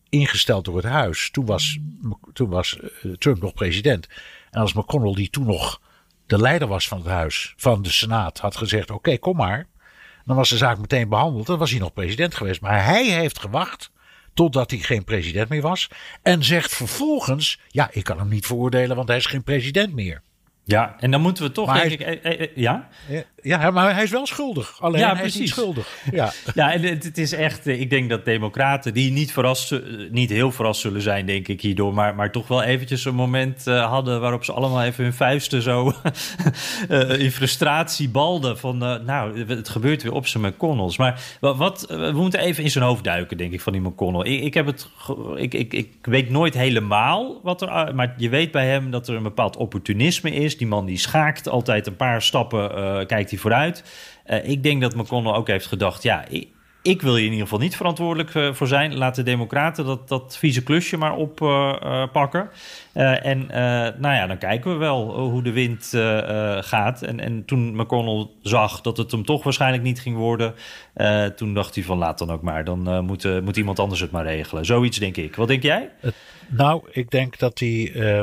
ingesteld door het huis. Toen was, toen was uh, Trump nog president. En als McConnell, die toen nog de leider was van het huis, van de Senaat, had gezegd, oké, okay, kom maar. Dan was de zaak meteen behandeld. Dan was hij nog president geweest. Maar hij heeft gewacht totdat hij geen president meer was. En zegt vervolgens, ja, ik kan hem niet veroordelen, want hij is geen president meer. Ja, en dan moeten we toch, maar denk hij, ik... Eh, eh, ja? Ja, maar hij is wel schuldig. Alleen ja, hij is niet schuldig. Ja, ja en het, het is echt... Ik denk dat democraten, die niet, verrast, niet heel verrast zullen zijn, denk ik, hierdoor... maar, maar toch wel eventjes een moment uh, hadden waarop ze allemaal even hun vuisten zo uh, in frustratie balden. Van, uh, nou, het gebeurt weer op zijn McConnells. Maar wat, we moeten even in zijn hoofd duiken, denk ik, van die McConnell. Ik, ik, heb het, ik, ik, ik weet nooit helemaal wat er... Maar je weet bij hem dat er een bepaald opportunisme is. Die man die schaakt altijd een paar stappen, uh, kijkt hij vooruit. Uh, ik denk dat McConnell ook heeft gedacht, ja, ik, ik wil hier in ieder geval niet verantwoordelijk uh, voor zijn. Laat de Democraten dat, dat vieze klusje maar oppakken. Uh, uh, en uh, nou ja, dan kijken we wel hoe de wind uh, uh, gaat. En, en toen McConnell zag dat het hem toch waarschijnlijk niet ging worden, uh, toen dacht hij van laat dan ook maar. Dan uh, moet, uh, moet iemand anders het maar regelen. Zoiets denk ik. Wat denk jij? Uh, nou, ik denk dat hij... Uh...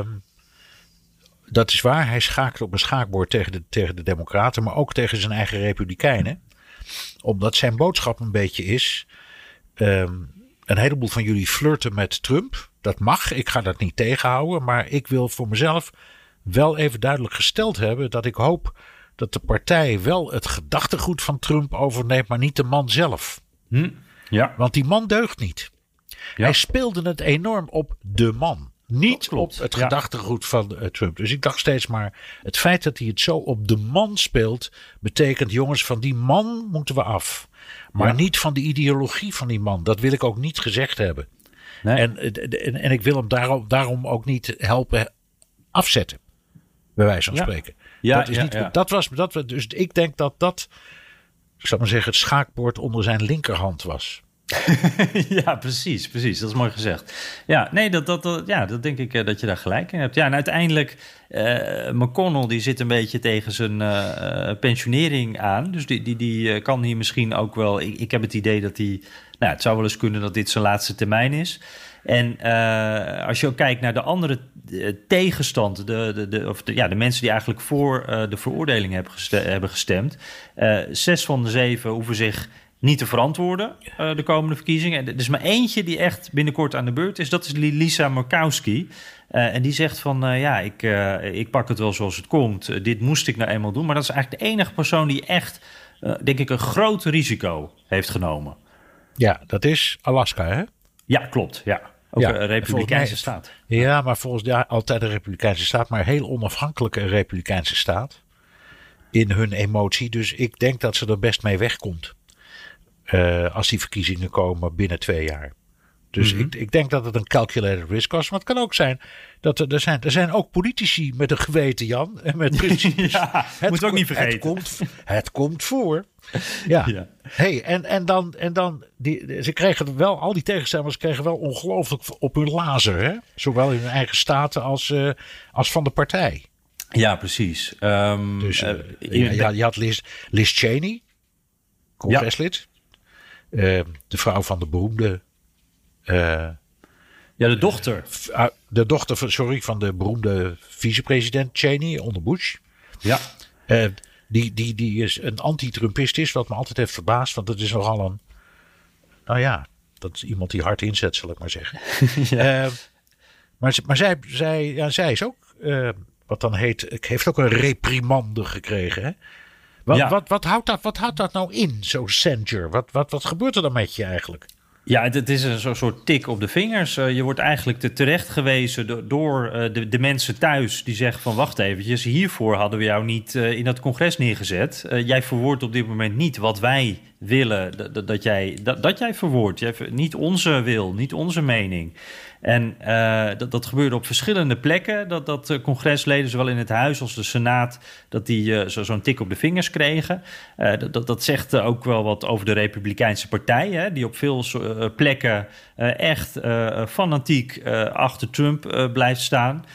Dat is waar, hij schaakt op een schaakbord tegen de, tegen de Democraten, maar ook tegen zijn eigen Republikeinen. Omdat zijn boodschap een beetje is, um, een heleboel van jullie flirten met Trump. Dat mag, ik ga dat niet tegenhouden, maar ik wil voor mezelf wel even duidelijk gesteld hebben dat ik hoop dat de partij wel het gedachtegoed van Trump overneemt, maar niet de man zelf. Hm, ja. Want die man deugt niet. Ja. Hij speelde het enorm op de man. Niet op het ja. gedachtegoed van uh, Trump. Dus ik dacht steeds maar, het feit dat hij het zo op de man speelt, betekent, jongens, van die man moeten we af. Maar ja. niet van de ideologie van die man. Dat wil ik ook niet gezegd hebben. Nee. En, en, en ik wil hem daarom, daarom ook niet helpen afzetten. Bij wijze van ja. spreken. Ja, dat, is ja, niet, ja. dat was, dat, dus ik denk dat dat, ik zal maar zeggen, het schaakbord onder zijn linkerhand was. Ja, precies, precies. Dat is mooi gezegd. Ja, nee, dat, dat, dat, ja, dat denk ik uh, dat je daar gelijk in hebt. Ja, en uiteindelijk, uh, McConnell die zit een beetje tegen zijn uh, pensionering aan. Dus die, die, die uh, kan hier misschien ook wel... Ik, ik heb het idee dat hij... Nou, het zou wel eens kunnen dat dit zijn laatste termijn is. En uh, als je ook kijkt naar de andere uh, tegenstand... De, de, de, of de, ja, de mensen die eigenlijk voor uh, de veroordeling hebben gestemd... Hebben gestemd uh, zes van de zeven hoeven zich... niet te verantwoorden, uh, de komende verkiezingen. Er is maar eentje die echt binnenkort aan de beurt is. Dat is Lisa Murkowski. Uh, en die zegt van, uh, ja, ik, uh, ik pak het wel zoals het komt. Uh, dit moest ik nou eenmaal doen. Maar dat is eigenlijk de enige persoon die echt, uh, denk ik, een groot risico heeft genomen. Ja, dat is Alaska, hè? Ja, klopt. Ja. Ook ja, een republikeinse mij, staat. Ja, maar volgens ja, altijd een republikeinse staat, maar een heel onafhankelijke republikeinse staat. In hun emotie. Dus ik denk dat ze er best mee wegkomt. Uh, als die verkiezingen komen binnen twee jaar. Dus mm-hmm. ik, ik denk dat het een calculated risk was. Maar het kan ook zijn dat er, er, zijn, er zijn ook politici met een geweten, Jan. En met principes. Ja, het moet ook niet vergeten. Het komt, het komt voor. Ja. ja. Hey, en, en dan, en dan die, ze kregen wel, al die tegenstanders kregen wel ongelooflijk op hun lazer. Hè? Zowel in hun eigen staten als, uh, als van de partij. Ja, precies. Um, dus uh, uh, ja, je had Liz, Liz Cheney, congreslid. Ja. Uh, de vrouw van de beroemde... Uh, ja, de dochter. Uh, de dochter, sorry, van de beroemde vicepresident Cheney onder Bush. Ja. Uh, die, die, die is een anti-Trumpist is, wat me altijd heeft verbaasd. Want dat is nogal een... Nou ja, dat is iemand die hard inzet, zal ik maar zeggen. ja. uh, maar maar zij, zij, ja, zij is ook... Uh, wat dan heet... Heeft ook een reprimande gekregen, hè? Wat, ja. wat, wat, houdt dat, wat houdt dat nou in, zo'n censure? Wat, wat, wat gebeurt er dan met je eigenlijk? Ja, het, het is een zo, soort tik op de vingers. Uh, je wordt eigenlijk te, terecht gewezen door, door uh, de, de mensen thuis die zeggen van... wacht eventjes, hiervoor hadden we jou niet uh, in dat congres neergezet. Uh, jij verwoordt op dit moment niet wat wij willen dat, dat, jij, dat, dat jij verwoordt. Jij, niet onze wil, niet onze mening. En uh, dat, dat gebeurde op verschillende plekken. Dat, dat uh, congresleden, zowel in het huis als de senaat... dat die uh, zo, zo'n tik op de vingers kregen. Uh, dat, dat zegt uh, ook wel wat over de Republikeinse partij... Hè, die op veel uh, plekken uh, echt uh, fanatiek uh, achter Trump uh, blijft staan...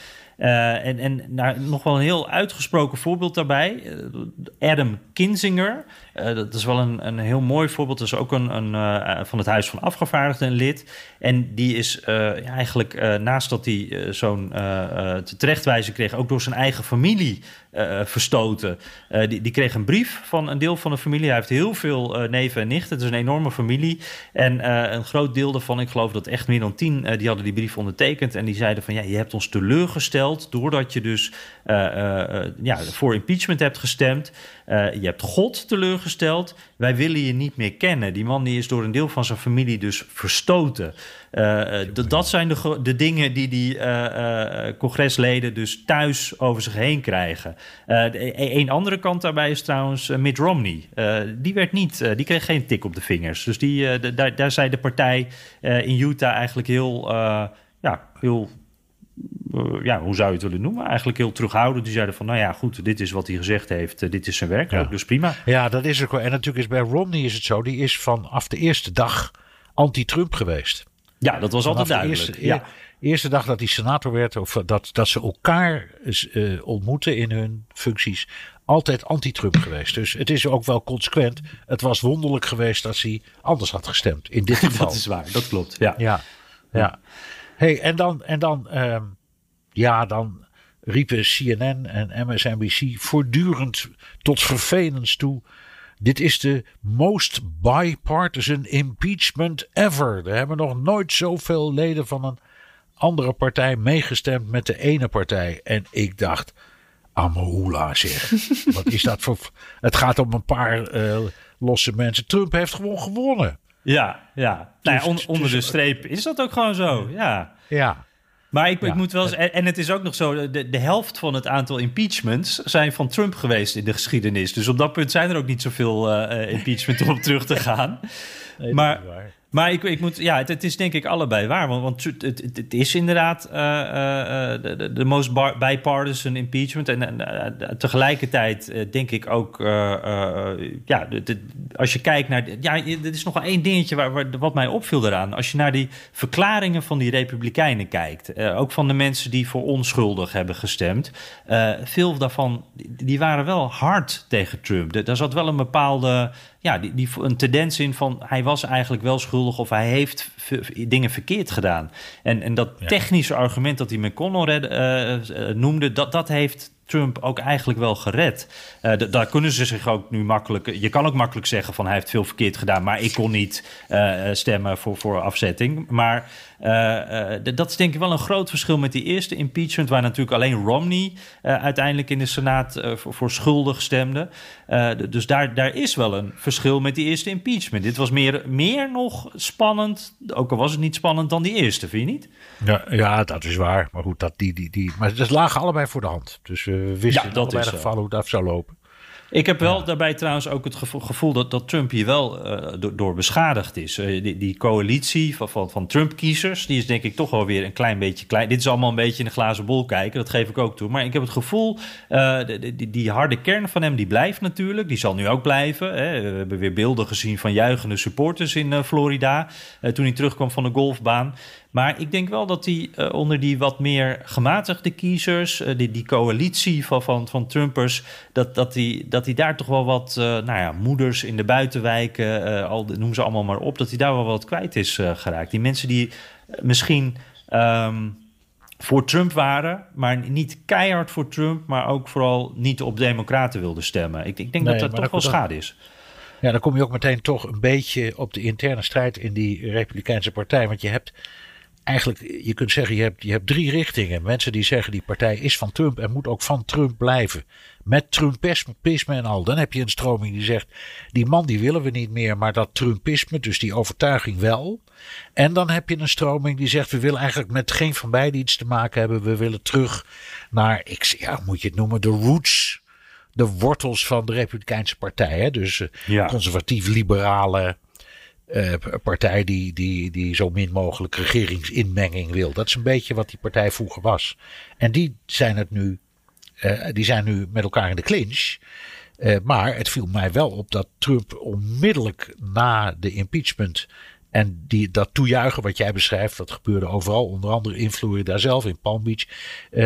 Uh, en en nou, nog wel een heel uitgesproken voorbeeld daarbij. Uh, Adam Kinzinger. Uh, dat is wel een, een heel mooi voorbeeld. Dat is ook een, een, uh, van het Huis van Afgevaardigden een lid. En die is uh, ja, eigenlijk uh, naast dat hij uh, zo'n uh, uh, terechtwijzing kreeg... ook door zijn eigen familie uh, verstoten. Uh, die, die kreeg een brief van een deel van de familie. Hij heeft heel veel uh, neven en nichten. Het is een enorme familie. En uh, een groot deel daarvan, ik geloof dat echt meer dan tien... Uh, die hadden die brief ondertekend. En die zeiden van, ja, je hebt ons teleurgesteld... doordat je dus uh, uh, ja, voor impeachment hebt gestemd. Uh, je hebt God teleurgesteld. Wij willen je niet meer kennen. Die man die is door een deel van zijn familie dus verstoten. Uh, d- dat zijn de, de dingen die die uh, uh, congresleden dus thuis over zich heen krijgen. Uh, de, een andere kant daarbij is trouwens uh, Mitt Romney. Uh, die werd niet, uh, die kreeg geen tik op de vingers. Dus die, uh, de, daar, daar zei de partij uh, in Utah eigenlijk heel, uh, ja, heel Uh, ja, hoe zou je het willen noemen? Eigenlijk heel terughoudend. Die zeiden van, nou ja, goed, dit is wat hij gezegd heeft. Uh, dit is zijn werk ja. ook, dus prima. Ja, dat is ook wel. En natuurlijk is bij Romney is het zo. Die is vanaf de eerste dag anti-Trump geweest. Ja, dat was vanaf altijd duidelijk. De eerste, ja. eerste dag dat hij senator werd, of dat, dat ze elkaar uh, ontmoeten in hun functies, altijd anti-Trump geweest. Dus het is ook wel consequent. Het was wonderlijk geweest als hij anders had gestemd. In dit geval. Dat is waar, dat klopt. Ja, ja. ja. Hey, en dan, en dan, um, ja, dan riepen C N N en M S N B C voortdurend tot vervelens toe. Dit is de most bipartisan impeachment ever. Er hebben nog nooit zoveel leden van een andere partij meegestemd met de ene partij. En ik dacht, Amahula zeg. Wat is dat voor... Het gaat om een paar uh, losse mensen. Trump heeft gewoon gewonnen. Ja, ja. Dus, nou ja on, onder dus, de streep is dat ook gewoon zo, ja. Ja. Maar ik, ja. ik moet wel eens, en, en het is ook nog zo, de, de helft van het aantal impeachments zijn van Trump geweest in de geschiedenis. Dus op dat punt zijn er ook niet zoveel uh, impeachment om terug te gaan. Nee, maar maar ik, ik moet, ja, het, het is denk ik allebei waar. Want, want het, het, het is inderdaad uh, uh, de, de most bar, bipartisan impeachment. En uh, tegelijkertijd uh, denk ik ook, uh, uh, ja, de, de, als je kijkt naar... Ja, er is nog wel één dingetje waar, waar, wat mij opviel daaraan. Als je naar die verklaringen van die Republikeinen kijkt. Uh, ook van de mensen die voor onschuldig hebben gestemd. Uh, veel daarvan, die waren wel hard tegen Trump. De, daar zat wel een bepaalde... Ja, die, die, een tendens in van hij was eigenlijk wel schuldig of hij heeft v- dingen verkeerd gedaan. En, en dat ja. technische argument dat hij McConnell red, uh, uh, noemde, dat, dat heeft Trump ook eigenlijk wel gered. Uh, d- daar kunnen ze zich ook nu makkelijk... Je kan ook makkelijk zeggen van hij heeft veel verkeerd gedaan, maar ik kon niet uh, stemmen voor, voor afzetting. Maar uh, uh, d- dat is denk ik wel een groot verschil met die eerste impeachment, waar natuurlijk alleen Romney uh, uiteindelijk in de Senaat uh, voor, voor schuldig stemde. Uh, d- dus daar, daar is wel een verschil met die eerste impeachment. Dit was meer, meer nog spannend, ook al was het niet spannend dan die eerste, vind je niet? Ja, ja, dat is waar. Maar goed, dat die, die, die, maar het lagen allebei voor de hand. Dus we wisten ja, in allebei gevallen hoe het af zou lopen. Ik heb wel ja. daarbij trouwens ook het gevoel, gevoel dat, dat Trump hier wel uh, door, door beschadigd is. Uh, die, die coalitie van, van, van Trump-kiezers, die is denk ik toch wel weer een klein beetje klein. Dit is allemaal een beetje in een glazen bol kijken, dat geef ik ook toe. Maar ik heb het gevoel, uh, die, die, die harde kern van hem, die blijft natuurlijk. Die zal nu ook blijven. Hè. We hebben weer beelden gezien van juichende supporters in uh, Florida, uh, toen hij terugkwam van de golfbaan. Maar ik denk wel dat hij uh, onder die wat meer gematigde kiezers, uh, die, die coalitie van, van, van Trumpers, dat, dat, die, dat hij daar toch wel wat, uh, nou ja, moeders in de buitenwijken, uh, al, noem ze allemaal maar op, dat hij daar wel wat kwijt is uh, geraakt. Die mensen die uh, misschien um, voor Trump waren, maar niet keihard voor Trump, maar ook vooral niet op democraten wilden stemmen. Ik, ik denk nee, dat dat toch wel schade is. Ja, dan kom je ook meteen toch een beetje op de interne strijd in die Republikeinse partij, want je hebt... Eigenlijk, je kunt zeggen, je hebt, je hebt drie richtingen. Mensen die zeggen, die partij is van Trump en moet ook van Trump blijven. Met Trumpisme en al. Dan heb je een stroming die zegt, die man die willen we niet meer, maar dat Trumpisme, dus die overtuiging wel. En dan heb je een stroming die zegt, we willen eigenlijk met geen van beiden iets te maken hebben. We willen terug naar, ik, ja, hoe moet je het noemen, de roots, de wortels van de Republikeinse partij. Hè? Dus uh, ja. conservatief-liberale... Uh, partij die, die, die zo min mogelijk regeringsinmenging wil. Dat is een beetje wat die partij vroeger was. En die zijn het nu, uh, die zijn nu met elkaar in de clinch. Uh, maar het viel mij wel op dat Trump onmiddellijk na de impeachment en die, dat toejuichen wat jij beschrijft, dat gebeurde overal, onder andere in Florida zelf, in Palm Beach. Uh,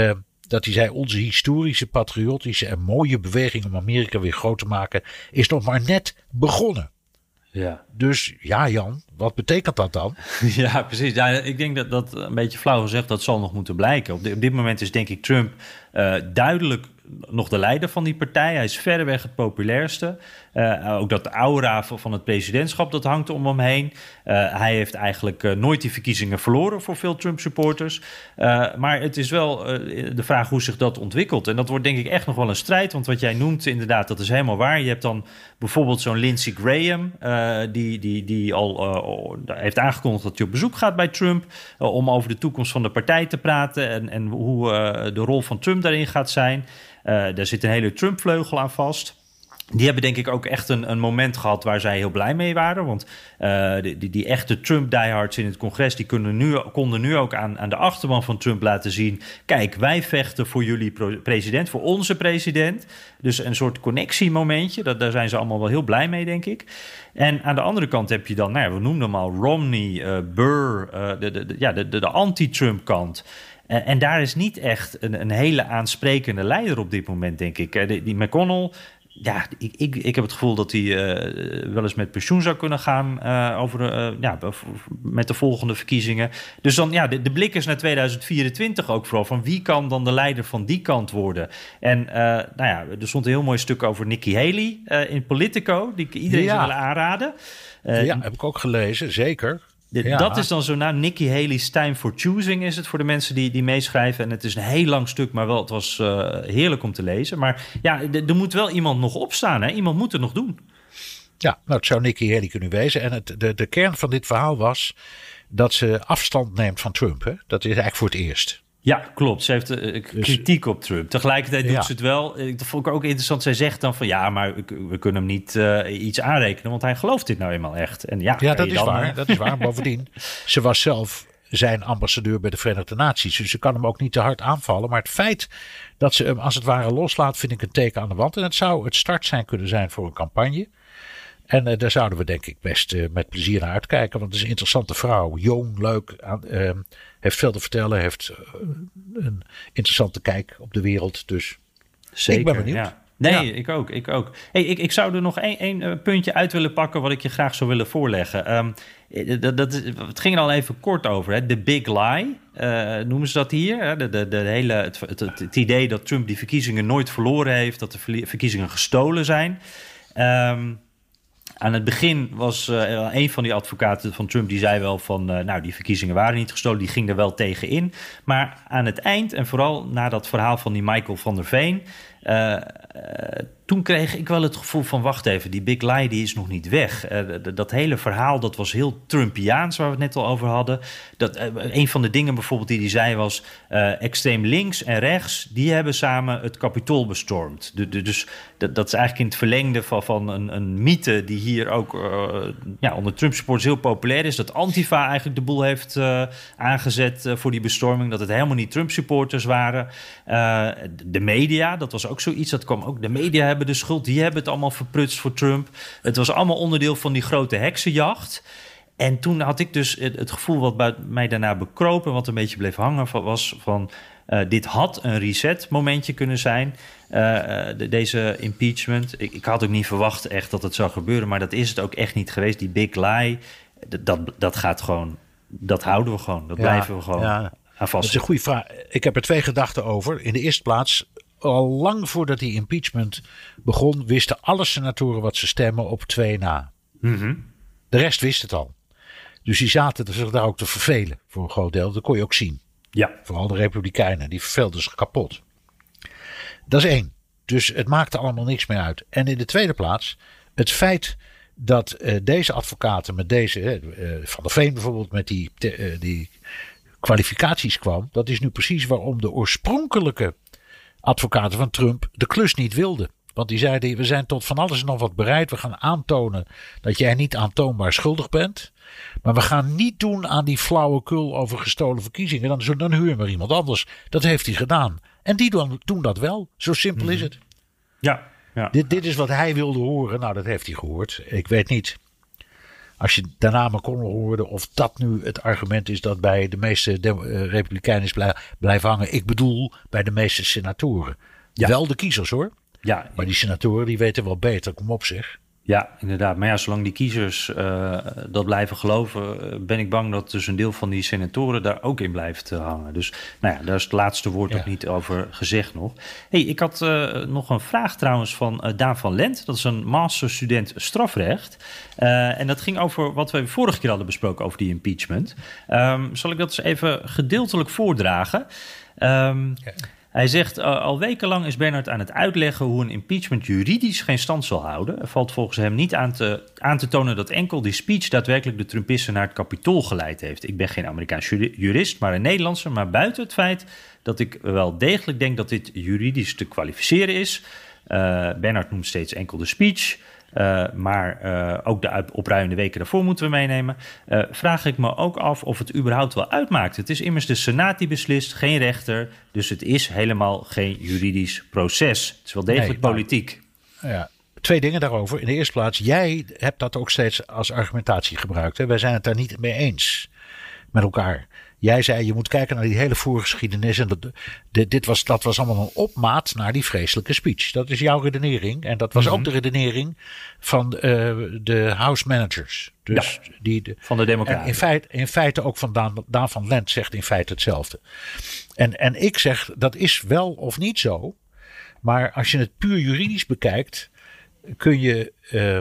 dat hij zei, onze historische, patriotische en mooie beweging om Amerika weer groot te maken is nog maar net begonnen. Ja. Dus ja, Jan, wat betekent dat dan? Ja, precies. Ja, ik denk dat dat een beetje flauw gezegd, dat zal nog moeten blijken. Op, de, op dit moment is denk ik Trump uh, duidelijk nog de leider van die partij. Hij is verreweg het populairste. Uh, ook dat aura van het presidentschap, dat hangt om hem heen. Uh, hij heeft eigenlijk uh, nooit die verkiezingen verloren voor veel Trump-supporters. Uh, maar het is wel uh, de vraag hoe zich dat ontwikkelt. En dat wordt denk ik echt nog wel een strijd. Want wat jij noemt, inderdaad, dat is helemaal waar. Je hebt dan bijvoorbeeld zo'n Lindsey Graham, uh, die, die, die al uh, heeft aangekondigd dat hij op bezoek gaat bij Trump, uh, om over de toekomst van de partij te praten en, en hoe uh, de rol van Trump daarin gaat zijn. Uh, daar zit een hele Trump-vleugel aan vast. Die hebben denk ik ook echt een, een moment gehad waar zij heel blij mee waren. Want uh, die, die, die echte Trump-diehards in het congres, die kunnen nu, konden nu ook aan, aan de achterban van Trump laten zien, kijk, wij vechten voor jullie pro- president, voor onze president. Dus een soort connectiemomentje, dat, daar zijn ze allemaal wel heel blij mee, denk ik. En aan de andere kant heb je dan, nou ja, we noemden hem al, Romney, uh, Burr, uh, de, de, de, ja, de, de, de anti-Trump kant. Uh, en daar is niet echt een, een hele aansprekende leider op dit moment, denk ik. Uh, die, die McConnell, ja, ik, ik, ik heb het gevoel dat hij uh, wel eens met pensioen zou kunnen gaan uh, over, uh, ja, met de volgende verkiezingen. Dus dan, ja, de, de blik is naar tweeduizend vierentwintig ook vooral. Van wie kan dan de leider van die kant worden? En uh, nou ja, er stond een heel mooi stuk over Nikki Haley uh, in Politico, die ik iedereen ja. zou willen aanraden. Uh, ja, heb ik ook gelezen, zeker. De, ja. Dat is dan zo, nou, Nikki Haley's Time for Choosing is het voor de mensen die, die meeschrijven. En het is een heel lang stuk, maar wel, het was uh, heerlijk om te lezen. Maar ja, d- er moet wel iemand nog opstaan, hè? Iemand moet het nog doen. Ja, nou, het zou Nikki Haley kunnen wezen. En het, de, de kern van dit verhaal was dat ze afstand neemt van Trump. Hè? Dat is eigenlijk voor het eerst. Ja, klopt. Ze heeft uh, kritiek dus, op Trump. Tegelijkertijd doet ja. ze het wel. Dat vond ik ook interessant. Zij zegt dan van ja, maar we kunnen hem niet uh, iets aanrekenen, want hij gelooft dit nou eenmaal echt. En ja, ja dat, is dan, waar, uh... dat is waar. Bovendien, ze was zelf zijn ambassadeur bij de Verenigde Naties. Dus ze kan hem ook niet te hard aanvallen. Maar het feit dat ze hem als het ware loslaat, vind ik een teken aan de wand. En het zou het start zijn kunnen zijn voor een campagne. En uh, daar zouden we denk ik best uh, met plezier naar uitkijken. Want het is een interessante vrouw. Jong, leuk, uh, heeft veel te vertellen. Heeft uh, een interessante kijk op de wereld. Dus zeker, ik ben benieuwd. Ja. Nee, ja. ik ook. Ik, ook. Hey, ik, ik zou er nog één, één puntje uit willen pakken wat ik je graag zou willen voorleggen. Um, dat, dat, het ging er al even kort over. Hè? De Big Lie, uh, noemen ze dat hier. Hè? De, de, de hele, het, het, het, het idee dat Trump die verkiezingen nooit verloren heeft. Dat de verkiezingen gestolen zijn. Um, Aan het begin was uh, een van die advocaten van Trump, die zei wel van, uh, nou, die verkiezingen waren niet gestolen, die ging er wel tegen in. Maar aan het eind, en vooral na dat verhaal van die Michael van der Veen, uh, uh, toen kreeg ik wel het gevoel van, wacht even, die Big Lie die is nog niet weg. Uh, d- dat hele verhaal, dat was heel Trumpiaans, waar we het net al over hadden. Dat, uh, een van de dingen bijvoorbeeld die hij zei was, uh, extreem links en rechts, die hebben samen het Capitool bestormd. De, de, dus dat, dat is eigenlijk in het verlengde van, van een, een mythe die hier ook uh, ja, onder Trump-supporters heel populair is. Dat Antifa eigenlijk de boel heeft uh, aangezet uh, voor die bestorming. Dat het helemaal niet Trump-supporters waren. Uh, de media, dat was ook zoiets. Dat kwam ook. De media hebben de schuld. Die hebben het allemaal verprutst voor Trump. Het was allemaal onderdeel van die grote heksenjacht. En toen had ik dus het, het gevoel wat bij mij daarna bekropen, wat een beetje bleef hangen, was van uh, dit had een reset momentje kunnen zijn. Uh, de, deze impeachment. Ik, ik had ook niet verwacht echt dat het zou gebeuren, maar dat is het ook echt niet geweest. Die Big Lie, dat, dat gaat gewoon, dat houden we gewoon. Dat ja, blijven we gewoon ja, aan vast. Dat is een goede vraag. Ik heb er twee gedachten over. In de eerste plaats, al lang voordat die impeachment begon, wisten alle senatoren wat ze stemmen op twee na. Mm-hmm. De rest wist het al. Dus die zaten zich daar ook te vervelen voor een groot deel. Dat kon je ook zien. Ja. Vooral de Republikeinen, die verveelden zich kapot. Dat is één. Dus het maakte allemaal niks meer uit. En in de tweede plaats, het feit dat uh, deze advocaten met deze, uh, Van der Veen bijvoorbeeld, met die, uh, die kwalificaties kwam. Dat is nu precies waarom de oorspronkelijke advocaten van Trump de klus niet wilden. Want die zeiden, we zijn tot van alles en nog wat bereid. We gaan aantonen dat jij niet aantoonbaar schuldig bent. Maar we gaan niet doen aan die flauwekul over gestolen verkiezingen. Dan, dan huren we maar iemand anders. Dat heeft hij gedaan. En die doen, doen dat wel. Zo simpel mm-hmm. is het. Ja. ja. Dit, dit is wat hij wilde horen. Nou, dat heeft hij gehoord. Ik weet niet als je daarna McConnell hoorde, of dat nu het argument is dat bij de meeste de, uh, Republikeinen is blij, blijven hangen. Ik bedoel, bij de meeste senatoren. Ja. Wel de kiezers hoor. Ja, maar die senatoren die weten wel beter. Kom op zeg. Ja, inderdaad. Maar ja, zolang die kiezers uh, dat blijven geloven, uh, ben ik bang dat dus een deel van die senatoren daar ook in blijft uh, hangen. Dus nou ja, daar is het laatste woord ja. ook niet over gezegd nog. Hey, ik had uh, nog een vraag trouwens van uh, Daan van Lent. Dat is een masterstudent strafrecht. Uh, en dat ging over wat we vorige keer hadden besproken over die impeachment. Um, zal ik dat eens even gedeeltelijk voordragen? Um, ja. Hij zegt, uh, al wekenlang is Bernard aan het uitleggen hoe een impeachment juridisch geen stand zal houden. Er valt volgens hem niet aan te, aan te tonen dat enkel die speech daadwerkelijk de Trumpisten naar het Capitool geleid heeft. Ik ben geen Amerikaans jurist, maar een Nederlandse. Maar buiten het feit dat ik wel degelijk denk dat dit juridisch te kwalificeren is. Uh, Bernard noemt steeds enkel de speech. Uh, maar uh, ook de opruimende weken daarvoor moeten we meenemen. Uh, vraag ik me ook af of het überhaupt wel uitmaakt. Het is immers de Senaat die beslist, geen rechter. Dus het is helemaal geen juridisch proces. Het is wel degelijk nee, politiek. Nou, ja, twee dingen daarover. In de eerste plaats, jij hebt dat ook steeds als argumentatie gebruikt. Hè? Wij zijn het daar niet mee eens met elkaar. Jij zei, je moet kijken naar die hele voorgeschiedenis. En dat, dit, dit was, dat was allemaal een opmaat naar die vreselijke speech. Dat is jouw redenering. En dat was mm-hmm. ook de redenering van uh, de House Managers. Dus ja, die, de, van de Democraten. In feite, in feite ook van Daan, Daan van Lent zegt in feite hetzelfde. En, en ik zeg, dat is wel of niet zo. Maar als je het puur juridisch bekijkt, kun je, uh,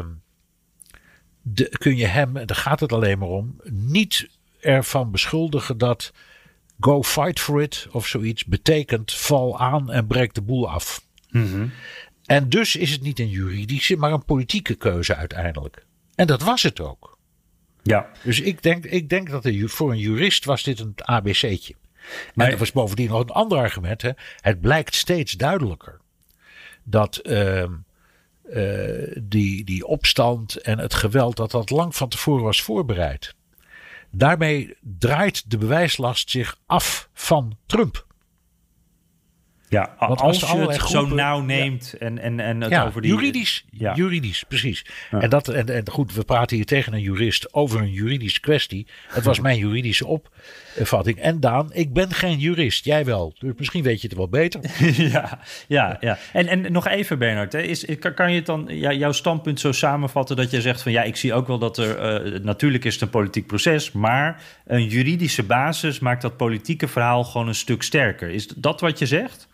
de, kun je hem, daar gaat het alleen maar om, niet ervan beschuldigen dat go fight for it of zoiets betekent val aan en breek de boel af. Mm-hmm. En dus is het niet een juridische, maar een politieke keuze uiteindelijk. En dat was het ook. Ja. Dus ik denk, ik denk dat er, voor een jurist was dit een A B C'tje. Maar er was bovendien nog een ander argument. Hè. Het blijkt steeds duidelijker dat uh, uh, die, die opstand en het geweld, dat dat lang van tevoren was voorbereid. Daarmee draait de bewijslast zich af van Trump. Ja, want als, als je het groepen, zo nauw neemt ja. en, en, en het ja, over die... Juridisch, ja. juridisch, precies. Ja. En, dat, en, en goed, we praten hier tegen een jurist over een juridische kwestie. Het was mijn juridische opvatting. En Daan, ik ben geen jurist, jij wel. Dus misschien weet je het wel beter. ja, ja, ja. En, en nog even Bernard, hè, is, kan je het dan ja, jouw standpunt zo samenvatten dat je zegt van ja, ik zie ook wel dat er, uh, natuurlijk is het een politiek proces, maar een juridische basis maakt dat politieke verhaal gewoon een stuk sterker. Is dat wat je zegt?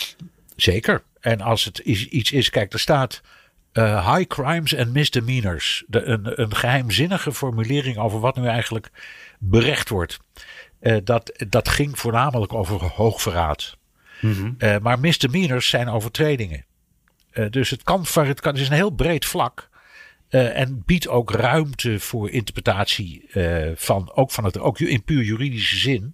Zeker. En als het iets is, kijk, er staat uh, high crimes and misdemeanors. De, een, een geheimzinnige formulering over wat nu eigenlijk berecht wordt. Uh, dat, dat ging voornamelijk over hoogverraad. Mm-hmm. Uh, maar misdemeanors zijn overtredingen. Uh, dus het kan, het kan, het is een heel breed vlak. Uh, en biedt ook ruimte voor interpretatie uh, van, ook, van het, ook in puur juridische zin.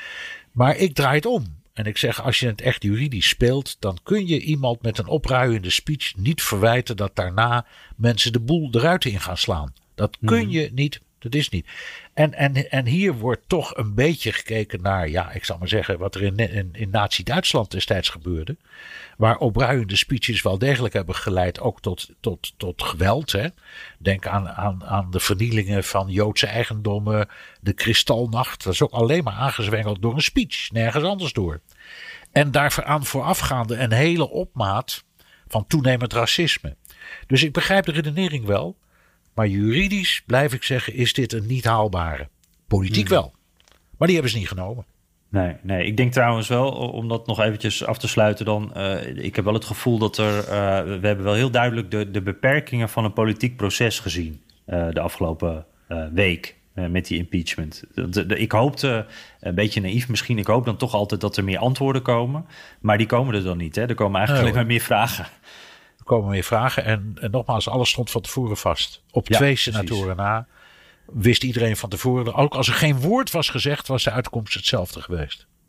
Maar ik draai het om. En ik zeg, als je het echt juridisch speelt, dan kun je iemand met een opruiende speech niet verwijten dat daarna mensen de boel eruit in gaan slaan. Dat kun mm-hmm. je niet, dat is niet. En, en, en hier wordt toch een beetje gekeken naar, ja, ik zal maar zeggen, wat er in, in, in Nazi-Duitsland destijds gebeurde. Waar opruiende speeches wel degelijk hebben geleid ook tot, tot, tot geweld. Hè. Denk aan, aan, aan de vernielingen van Joodse eigendommen, de Kristalnacht. Dat is ook alleen maar aangezwengeld door een speech, nergens anders door. En daaraan voorafgaande een hele opmaat van toenemend racisme. Dus ik begrijp de redenering wel. Maar juridisch, blijf ik zeggen, is dit een niet haalbare. Politiek wel. Maar die hebben ze niet genomen. Nee, nee, ik denk trouwens wel, om dat nog eventjes af te sluiten dan. Uh, ik heb wel het gevoel dat er, uh, we hebben wel heel duidelijk de, de beperkingen van een politiek proces gezien. Uh, de afgelopen uh, week uh, met die impeachment. De, de, de, ik hoopte, een beetje naïef misschien, ik hoop dan toch altijd dat er meer antwoorden komen. Maar die komen er dan niet, hè? Er komen eigenlijk alleen maar meer vragen. Er komen meer vragen en, en nogmaals, alles stond van tevoren vast. Op ja, twee senatoren na wist iedereen van tevoren. Ook als er geen woord was gezegd, was de uitkomst hetzelfde geweest.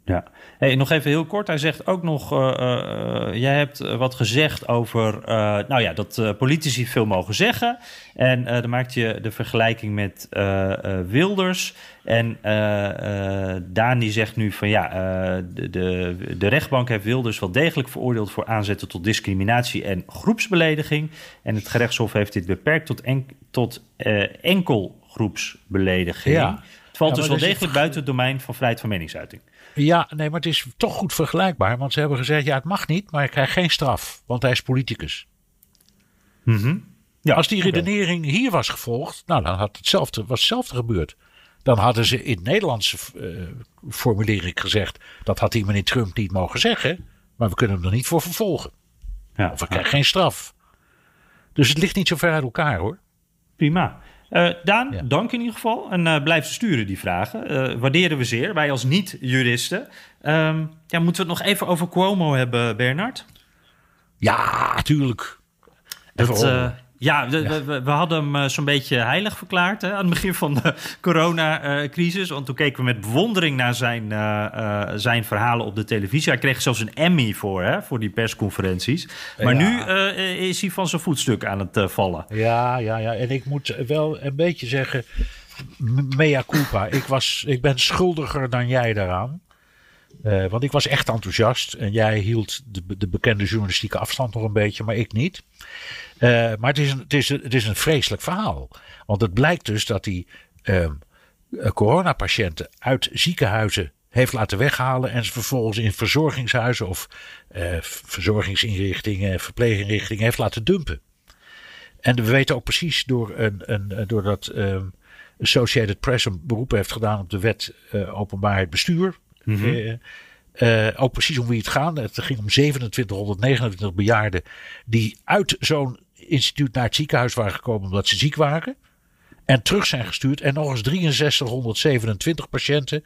Ja, hey, nog even heel kort. Hij zegt ook nog, uh, uh, jij hebt wat gezegd over, uh, nou ja, dat uh, politici veel mogen zeggen. En uh, dan maakt je de vergelijking met uh, uh, Wilders. En uh, uh, Daan die zegt nu van ja, uh, de, de, de rechtbank heeft Wilders wel degelijk veroordeeld voor aanzetten tot discriminatie en groepsbelediging. En het gerechtshof heeft dit beperkt tot, en, tot uh, enkel groepsbelediging. Ja. Het valt ja, dus wel degelijk het... buiten het domein van vrijheid van meningsuiting. Ja, nee, maar het is toch goed vergelijkbaar. Want ze hebben gezegd, ja, het mag niet, maar hij krijgt geen straf. Want hij is politicus. Mm-hmm. Ja, als die redenering okay. hier was gevolgd, nou, dan had hetzelfde, was hetzelfde gebeurd. Dan hadden ze in Nederlandse uh, formulering gezegd, dat had die meneer Trump niet mogen zeggen. Maar we kunnen hem er niet voor vervolgen. Ja, of hij krijgt ja. geen straf. Dus het ligt niet zo ver uit elkaar, hoor. Prima. Uh, Daan, ja. dank in ieder geval. En uh, blijf ze sturen, die vragen. Uh, waarderen we zeer, wij als niet-juristen. Um, ja, moeten we het nog even over Cuomo hebben, Bernard? Ja, tuurlijk. Dat, uh, ja, de, ja. We, we hadden hem uh, zo'n beetje heilig verklaard hè, aan het begin van de coronacrisis. Want toen keken we met bewondering naar zijn, uh, uh, zijn verhalen op de televisie. Hij kreeg zelfs een Emmy voor, hè, voor die persconferenties. Maar ja. nu uh, is hij van zijn voetstuk aan het uh, vallen. Ja, ja, ja. En ik moet wel een beetje zeggen, mea culpa. Ik, was, ik ben schuldiger dan jij daaraan. Uh, want ik was echt enthousiast. En jij hield de, de bekende journalistieke afstand nog een beetje, maar ik niet. Uh, maar het is, een, het, is, het is een vreselijk verhaal. Want het blijkt dus dat hij uh, coronapatiënten uit ziekenhuizen heeft laten weghalen. En ze vervolgens in verzorgingshuizen of uh, verzorgingsinrichtingen, verpleeginrichtingen heeft laten dumpen. En we weten ook precies door, een, een, doordat uh, Associated Press een beroep heeft gedaan op de wet uh, openbaarheid bestuur. Mm-hmm. Uh, uh, ook precies om wie het gaat. Het ging om zevenentwintighonderdnegenentwintig bejaarden die uit zo'n instituut naar het ziekenhuis waren gekomen omdat ze ziek waren. En terug zijn gestuurd. En nog eens drieënzestighonderdzevenentwintig patiënten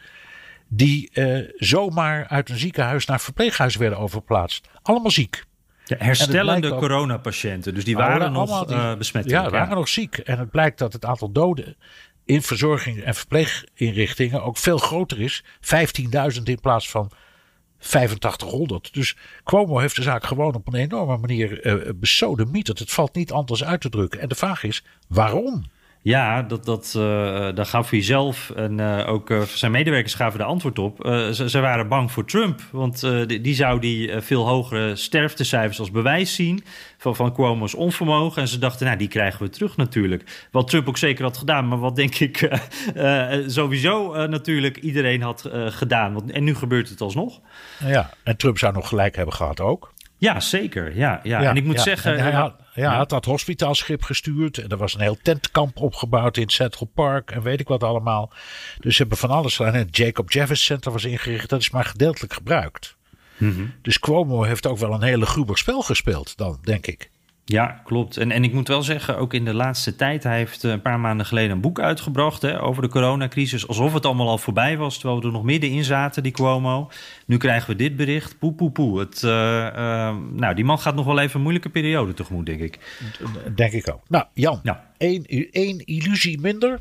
die uh, zomaar uit een ziekenhuis naar verpleeghuis werden overgeplaatst. Allemaal ziek. Ja, herstellende coronapatiënten. Dus die waren nog uh, die, besmet. Ja, waren ja. nog ziek. En het blijkt dat het aantal doden in verzorging- en verpleeginrichtingen ook veel groter is. vijftienduizend in plaats van vijfentachtighonderd. Dus Cuomo heeft de zaak gewoon op een enorme manier uh, besodemieterd. Het valt niet anders uit te drukken. En de vraag is, waarom? Ja, dat, dat, uh, daar gaf hij zelf en uh, ook uh, zijn medewerkers gaven de antwoord op. Uh, ze, ze waren bang voor Trump, want uh, die, die zou die uh, veel hogere sterftecijfers als bewijs zien van, van Cuomo's onvermogen. En ze dachten, nou, die krijgen we terug natuurlijk. Wat Trump ook zeker had gedaan, maar wat denk ik uh, uh, sowieso uh, natuurlijk iedereen had uh, gedaan. Want, en nu gebeurt het alsnog. Ja, en Trump zou nog gelijk hebben gehad ook. Ja, zeker. Ja, ja. ja en ik moet ja, zeggen... Hij had, ja, ja. had dat hospitaalschip gestuurd. En er was een heel tentkamp opgebouwd in Central Park. En weet ik wat allemaal. Dus ze hebben van alles gedaan. En het Jacob Javits Center was ingericht. Dat is maar gedeeltelijk gebruikt. Mm-hmm. Dus Cuomo heeft ook wel een hele gruber spel gespeeld dan, denk ik. Ja, klopt. En, en ik moet wel zeggen, ook in de laatste tijd... hij heeft een paar maanden geleden een boek uitgebracht hè, over de coronacrisis. Alsof het allemaal al voorbij was, terwijl we er nog middenin zaten, die Cuomo. Nu krijgen we dit bericht. Poe, poe, poe. Het, uh, uh, nou, die man gaat nog wel even een moeilijke periode tegemoet, denk ik. Denk ik ook. Nou, Jan, ja. één, één illusie minder.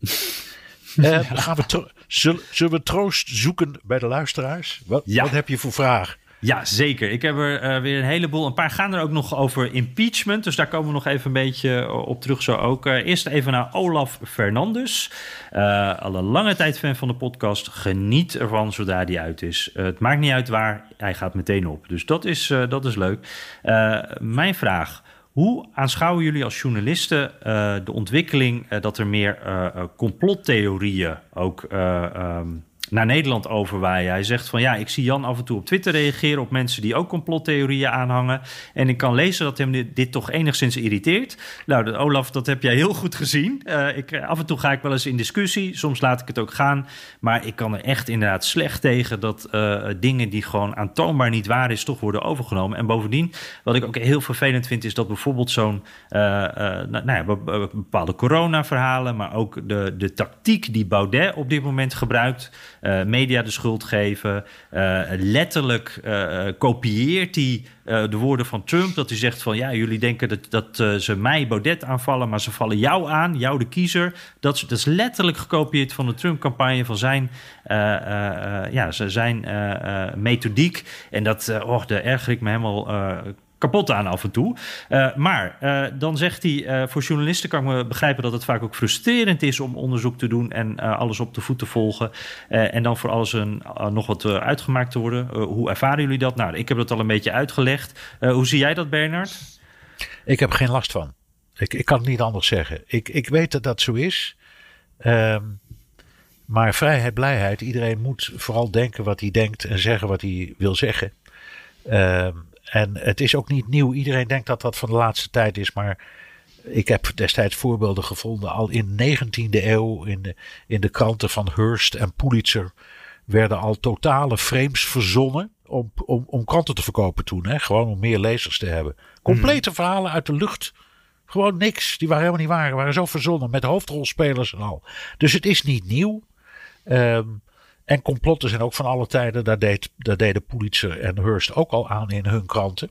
uh, gaan we tro- zullen, zullen we troost zoeken bij de luisteraars? Wat, ja. wat heb je voor vraag? Ja, zeker. Ik heb er uh, weer een heleboel. Een paar gaan er ook nog over impeachment. Dus daar komen we nog even een beetje op terug zo ook. Uh, eerst even naar Olaf Fernandes. Uh, al een lange tijd fan van de podcast. Geniet ervan zodra die uit is. Uh, het maakt niet uit waar. Hij gaat meteen op. Dus dat is, uh, dat is leuk. Uh, mijn vraag. Hoe aanschouwen jullie als journalisten uh, de ontwikkeling... Uh, dat er meer uh, uh, complottheorieën ook... Uh, um, naar Nederland overwaaien. Hij zegt van ja, ik zie Jan af en toe op Twitter reageren op mensen die ook complottheorieën aanhangen. En ik kan lezen dat hem dit, dit toch enigszins irriteert. Nou, dat, Olaf, dat heb jij heel goed gezien. Uh, ik, af en toe ga ik wel eens in discussie. Soms laat ik het ook gaan. Maar ik kan er echt inderdaad slecht tegen dat uh, dingen die gewoon aantoonbaar niet waar is, toch worden overgenomen. En bovendien, wat ik ook heel vervelend vind, is dat bijvoorbeeld zo'n uh, uh, nou, nou ja, bepaalde corona-verhalen, maar ook de, de tactiek die Baudet op dit moment gebruikt. uh, media de schuld geven. Uh, letterlijk uh, kopieert hij uh, de woorden van Trump. Dat hij zegt van ja, jullie denken dat, dat uh, ze mij Baudet aanvallen, maar ze vallen jou aan, jou de kiezer. Dat is, dat is letterlijk gekopieerd van de Trump-campagne, van zijn, uh, uh, uh, ja, zijn uh, uh, methodiek. En dat, uh, oh, daar erger ik me helemaal Uh, kapot aan af en toe. Uh, maar uh, dan zegt hij, uh, voor journalisten kan ik me begrijpen dat het vaak ook frustrerend is om onderzoek te doen en uh, alles op de voet te volgen. Uh, en dan voor alles een, uh, nog wat uh, uitgemaakt te worden. Uh, hoe ervaren jullie dat? Nou, ik heb dat al een beetje uitgelegd. Uh, hoe zie jij dat, Bernard? Ik heb er geen last van. Ik, ik kan het niet anders zeggen. Ik, ik weet dat dat zo is. Um, maar vrijheid, blijheid. Iedereen moet vooral denken wat hij denkt en zeggen wat hij wil zeggen. Um, En het is ook niet nieuw. Iedereen denkt dat dat van de laatste tijd is. Maar ik heb destijds voorbeelden gevonden. Al in de negentiende eeuw in de, in de kranten van Hearst en Pulitzer werden al totale frames verzonnen om, om, om kranten te verkopen toen. Hè? Gewoon om meer lezers te hebben. Complete verhalen uit de lucht. Gewoon niks. Die waren helemaal niet waar. Waren zo verzonnen met hoofdrolspelers en al. Dus het is niet nieuw. Um, En complotten zijn ook van alle tijden. Daar, deed, daar deden Pulitzer en Hearst ook al aan in hun kranten.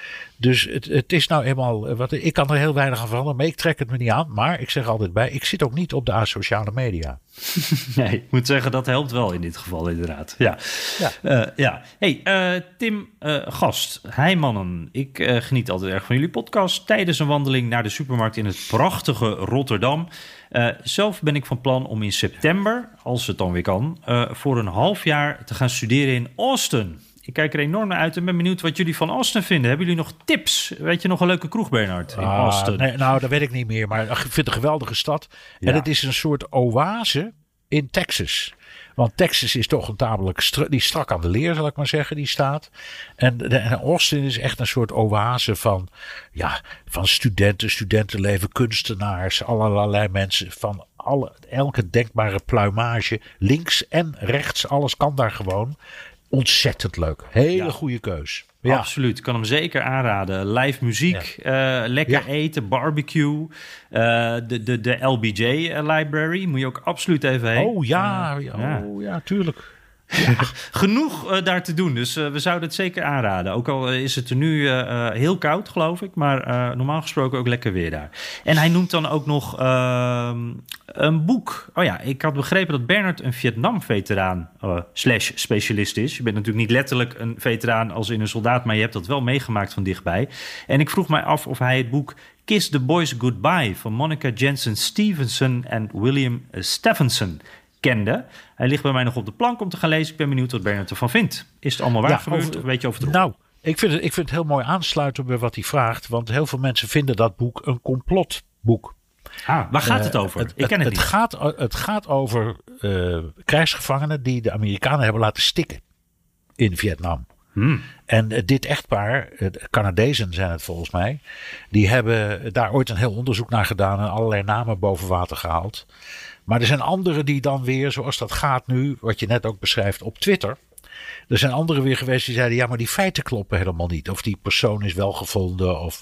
Dus het, het is nou eenmaal. Wat, ik kan er heel weinig aan veranderen. Maar ik trek het me niet aan. Maar ik zeg altijd bij. Ik zit ook niet op de asociale media. Nee, ik moet zeggen dat helpt wel in dit geval inderdaad. Ja. Ja. Uh, ja. Hey, uh, Tim uh, Gast. Hi mannen. Ik uh, geniet altijd erg van jullie podcast. Tijdens een wandeling naar de supermarkt in het prachtige Rotterdam. Uh, zelf ben ik van plan om in september, als het dan weer kan, uh, voor een half jaar te gaan studeren in Austin. Ik kijk er enorm naar uit en ben benieuwd wat jullie van Austin vinden. Hebben jullie nog tips? Weet je nog een leuke kroeg, Bernard, in ah, Austin? Nee, nou, dat weet ik niet meer, maar ik vind het een geweldige stad. Ja. En het is een soort oase in Texas. Want Texas is toch een tamelijk str- die strak aan de leer, zal ik maar zeggen, die staat. En, de, en Austin is echt een soort oase van, ja, van studenten, studentenleven, kunstenaars, allerlei mensen van alle, elke denkbare pluimage. Links en rechts, alles kan daar gewoon. Ontzettend leuk. Hele ja. goede keus. Ja. Absoluut, ik kan hem zeker aanraden. Live muziek, ja. uh, lekker ja. eten, barbecue. Uh, de, de, de L B J Library moet je ook absoluut even heen. Oh ja, uh, ja. Oh, ja tuurlijk. Ja, genoeg uh, daar te doen, dus uh, we zouden het zeker aanraden. Ook al is het er nu uh, heel koud, geloof ik, maar uh, normaal gesproken ook lekker weer daar. En hij noemt dan ook nog uh, een boek. Oh ja, ik had begrepen dat Bernard een Vietnam-veteraan uh, slash specialist is. Je bent natuurlijk niet letterlijk een veteraan als in een soldaat, maar je hebt dat wel meegemaakt van dichtbij. En ik vroeg mij af of hij het boek Kiss the Boys Goodbye van Monica Jensen Stevenson en William Stephenson kende. Hij ligt bij mij nog op de plank om te gaan lezen. Ik ben benieuwd wat Bernard ervan vindt. Is het allemaal waar ja, gebeurd? Over, weet je over het Nou, ik vind, het, ik vind het heel mooi aansluiten bij wat hij vraagt. Want heel veel mensen vinden dat boek een complotboek. Ah, waar gaat het over? Uh, het, ik ken het, het niet. Gaat, het gaat over uh, krijgsgevangenen die de Amerikanen hebben laten stikken in Vietnam. Hmm. En uh, dit echtpaar, uh, Canadezen zijn het volgens mij, die hebben daar ooit een heel onderzoek naar gedaan en allerlei namen boven water gehaald. Maar er zijn anderen die dan weer, zoals dat gaat nu, wat je net ook beschrijft op Twitter. Er zijn anderen weer geweest die zeiden, ja, maar die feiten kloppen helemaal niet. Of die persoon is wel gevonden, of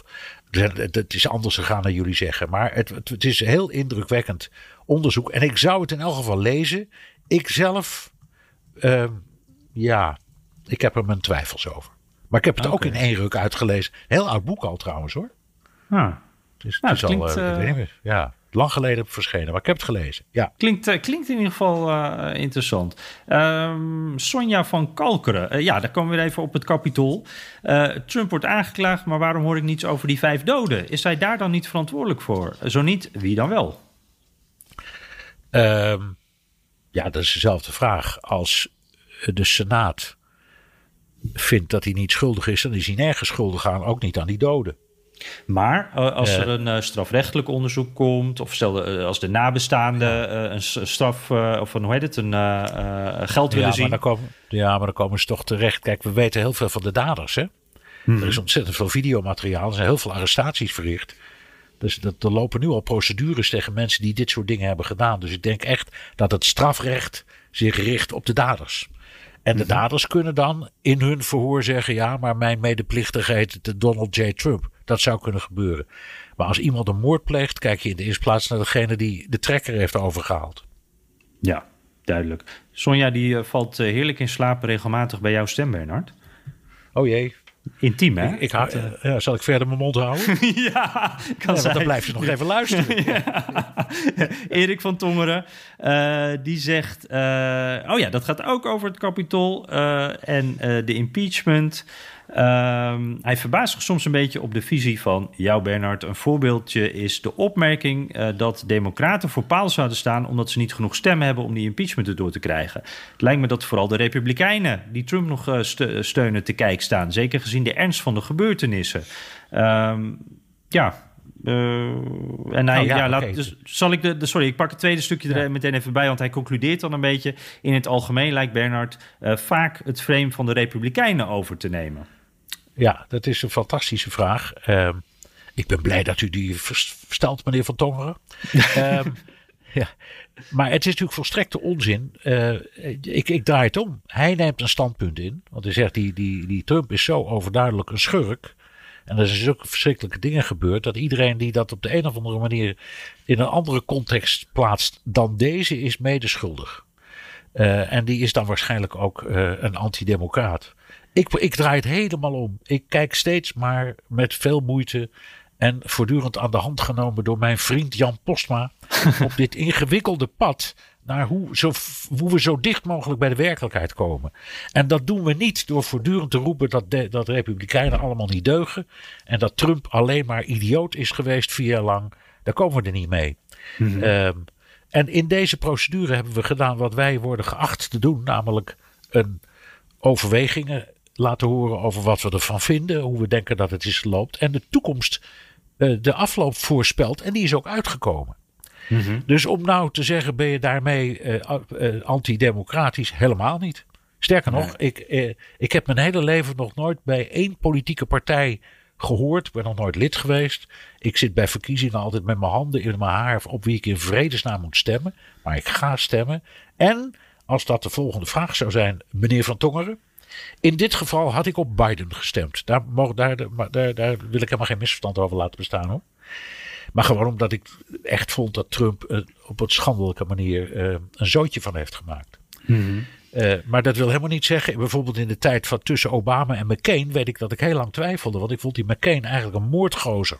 het is anders gegaan dan jullie zeggen. Maar het, het, het is heel indrukwekkend onderzoek. En ik zou het in elk geval lezen. Ik zelf, uh, ja, ik heb er mijn twijfels over. Maar ik heb het okay. ook in één ruk uitgelezen. Heel oud boek al trouwens hoor. Ah. Dus nou, het is klinkt, al, uh, ik weet niet meer, ja. Lang geleden verschenen, maar ik heb het gelezen. Ja. Klinkt, uh, klinkt in ieder geval uh, interessant. Um, Sonja van Kalkeren. Uh, ja, daar komen we weer even op het Capitool. Uh, Trump wordt aangeklaagd, maar waarom hoor ik niets over die vijf doden? Is hij daar dan niet verantwoordelijk voor? Uh, zo niet, wie dan wel? Um, ja, dat is dezelfde vraag. Als de Senaat vindt dat hij niet schuldig is, dan is hij nergens schuldig aan. Ook niet aan die doden. Maar uh, als uh, er een uh, strafrechtelijk onderzoek komt, of stel uh, als de nabestaanden uh, een straf, uh, of een, hoe heet het, een uh, uh, geld willen ja, zien. Maar dan komen, ja, maar dan komen ze toch terecht. Kijk, we weten heel veel van de daders, hè. Hmm. Er is ontzettend veel videomateriaal, er zijn heel veel arrestaties verricht. Dus dat, er lopen nu al procedures tegen mensen die dit soort dingen hebben gedaan. Dus ik denk echt dat het strafrecht zich richt op de daders. En de hmm. daders kunnen dan in hun verhoor zeggen, ja, maar mijn medeplichtige heet de Donald J. Trump. Dat zou kunnen gebeuren. Maar als iemand een moord pleegt, kijk je in de eerste plaats naar degene die de trekker heeft overgehaald. Ja, duidelijk. Sonja, die uh, valt uh, heerlijk in slaap regelmatig bij jouw stem, Bernard. Oh jee. Intiem, hè? Ik, ik hou, uh, ja, zal ik verder mijn mond houden? ja, kan ja, want dan blijft ze nog even luisteren. ja. Erik van Tongeren, uh, die zegt... Uh, oh ja, dat gaat ook over het Capitool uh, en uh, de impeachment. Um, hij verbaast zich soms een beetje op de visie van jou, Bernard. Een voorbeeldje is de opmerking uh, dat democraten voor paal zouden staan omdat ze niet genoeg stemmen hebben om die impeachment erdoor te krijgen. Het lijkt me dat vooral de republikeinen die Trump nog uh, ste- steunen te kijk staan. Zeker gezien de ernst van de gebeurtenissen. Um, ja... Uh, en hij, oh, ja, ja, laat, okay. dus zal ik de, de, sorry, ik pak het tweede stukje er ja. meteen even bij, want hij concludeert dan een beetje. In het algemeen lijkt Bernard uh, vaak het frame van de Republikeinen over te nemen. Ja, dat is een fantastische vraag. Uh, ik ben blij dat u die verstelt, meneer Van Tongeren. uh, ja. Maar het is natuurlijk volstrekte onzin. Uh, ik, ik draai het om. Hij neemt een standpunt in, want hij zegt die, die, die Trump is zo overduidelijk een schurk. En er zijn zulke verschrikkelijke dingen gebeurd dat iedereen die dat op de een of andere manier in een andere context plaatst dan deze is medeschuldig. Uh, en die is dan waarschijnlijk ook uh, een antidemocraat. Ik, ik draai het helemaal om. Ik kijk steeds maar met veel moeite en voortdurend aan de hand genomen door mijn vriend Jan Postma op dit ingewikkelde pad naar hoe, zo, hoe we zo dicht mogelijk bij de werkelijkheid komen. En dat doen we niet door voortdurend te roepen dat, de, dat republikeinen allemaal niet deugen. En dat Trump alleen maar idioot is geweest vier jaar lang. Daar komen we er niet mee. Mm-hmm. Um, en in deze procedure hebben we gedaan wat wij worden geacht te doen. Namelijk een overwegingen laten horen over wat we ervan vinden. Hoe we denken dat het is geloopt. En de toekomst, uh, de afloop voorspelt. En die is ook uitgekomen. Mm-hmm. Dus om nou te zeggen, ben je daarmee uh, uh, antidemocratisch? Helemaal niet. Sterker nee. nog, ik, uh, ik heb mijn hele leven nog nooit bij één politieke partij gehoord. Ik ben nog nooit lid geweest. Ik zit bij verkiezingen altijd met mijn handen in mijn haar op wie ik in vredesnaam moet stemmen. Maar ik ga stemmen. En als dat de volgende vraag zou zijn, meneer Van Tongeren. In dit geval had ik op Biden gestemd. Daar, daar, daar, daar wil ik helemaal geen misverstand over laten bestaan, hoor. Maar gewoon omdat ik echt vond dat Trump uh, op een schandelijke manier uh, een zootje van heeft gemaakt. Mm-hmm. Uh, maar dat wil helemaal niet zeggen, bijvoorbeeld in de tijd van tussen Obama en McCain weet ik dat ik heel lang twijfelde. Want ik vond die McCain eigenlijk een moordgozer.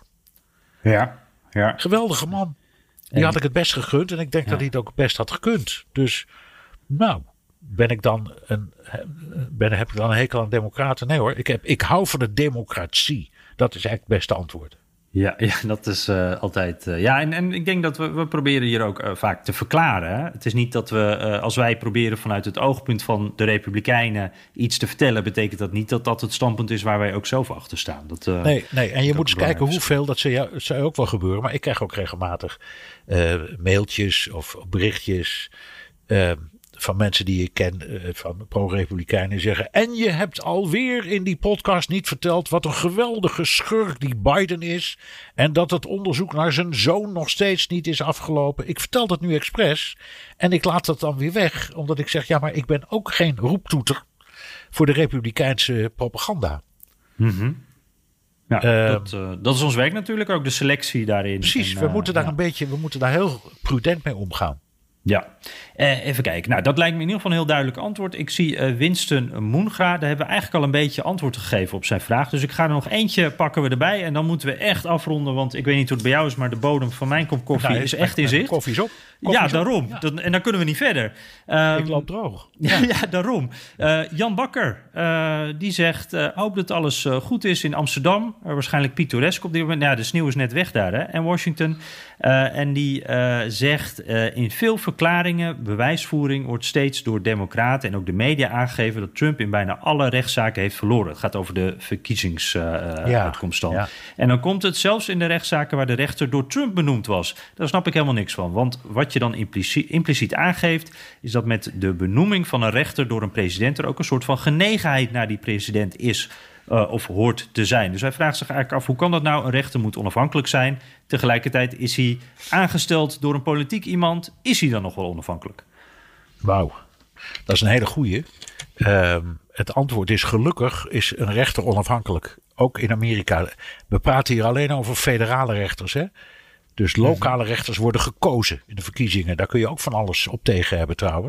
Ja, ja. Geweldige man. Die en... had ik het best gegund en ik denk ja. dat hij het ook best had gekund. Dus nou, ben ik dan een, ben, heb ik dan een hekel aan democraten? Nee hoor, ik, heb, ik hou van de democratie. Dat is eigenlijk het beste antwoord. Ja, ja, dat is uh, altijd... Uh, ja, en, en ik denk dat we, we proberen hier ook uh, vaak te verklaren. Hè? Het is niet dat we, uh, als wij proberen vanuit het oogpunt van de Republikeinen iets te vertellen, betekent dat niet dat dat het standpunt is waar wij ook zelf achter staan. Dat, uh, nee, nee, en je moet eens kijken hoeveel, dat zou ook wel gebeuren, maar ik krijg ook regelmatig uh, mailtjes of berichtjes uh, van mensen die ik ken, uh, van pro-republikeinen, zeggen, en je hebt alweer in die podcast niet verteld wat een geweldige schurk die Biden is en dat het onderzoek naar zijn zoon nog steeds niet is afgelopen. Ik vertel dat nu expres en ik laat dat dan weer weg, omdat ik zeg, ja, maar ik ben ook geen roeptoeter voor de republikeinse propaganda. Mm-hmm. Ja, uh, dat, uh, dat is ons werk natuurlijk ook, de selectie daarin. Precies, en, uh, we moeten daar ja. een beetje, we moeten daar heel prudent mee omgaan. Ja, uh, even kijken. Nou, dat lijkt me in ieder geval een heel duidelijk antwoord. Ik zie uh, Winston Moenga. Daar hebben we eigenlijk al een beetje antwoord gegeven op zijn vraag. Dus ik ga er nog eentje pakken we erbij. En dan moeten we echt afronden. Want ik weet niet hoe het bij jou is, maar de bodem van mijn kop koffie nou, is echt in zicht. Koffie is op. Koffie ja, is daarom. op. Ja. Dat, en dan kunnen we niet verder. Um, ik loop droog. Ja, ja daarom. Uh, Jan Bakker, uh, die zegt, uh, hoop dat alles uh, goed is in Amsterdam. Uh, waarschijnlijk pittoresk op dit moment. Nou, de sneeuw is net weg daar, hè. En Washington. Uh, en die uh, zegt, uh, in veel verklaringen, bewijsvoering wordt steeds door democraten en ook de media aangegeven dat Trump in bijna alle rechtszaken heeft verloren. Het gaat over de verkiezingsuitkomst uh, ja, ja. En dan komt het zelfs in de rechtszaken waar de rechter door Trump benoemd was. Daar snap ik helemaal niks van. Want wat je dan implici- impliciet aangeeft, is dat met de benoeming van een rechter door een president er ook een soort van genegenheid naar die president is. Uh, of hoort te zijn. Dus hij vraagt zich eigenlijk af, hoe kan dat nou? Een rechter moet onafhankelijk zijn. Tegelijkertijd is hij aangesteld door een politiek iemand. Is hij dan nog wel onafhankelijk? Wauw, dat is een hele goeie. Uh, het antwoord is gelukkig is een rechter onafhankelijk. Ook in Amerika. We praten hier alleen over federale rechters. Hè? Dus lokale rechters worden gekozen in de verkiezingen. Daar kun je ook van alles op tegen hebben trouwens.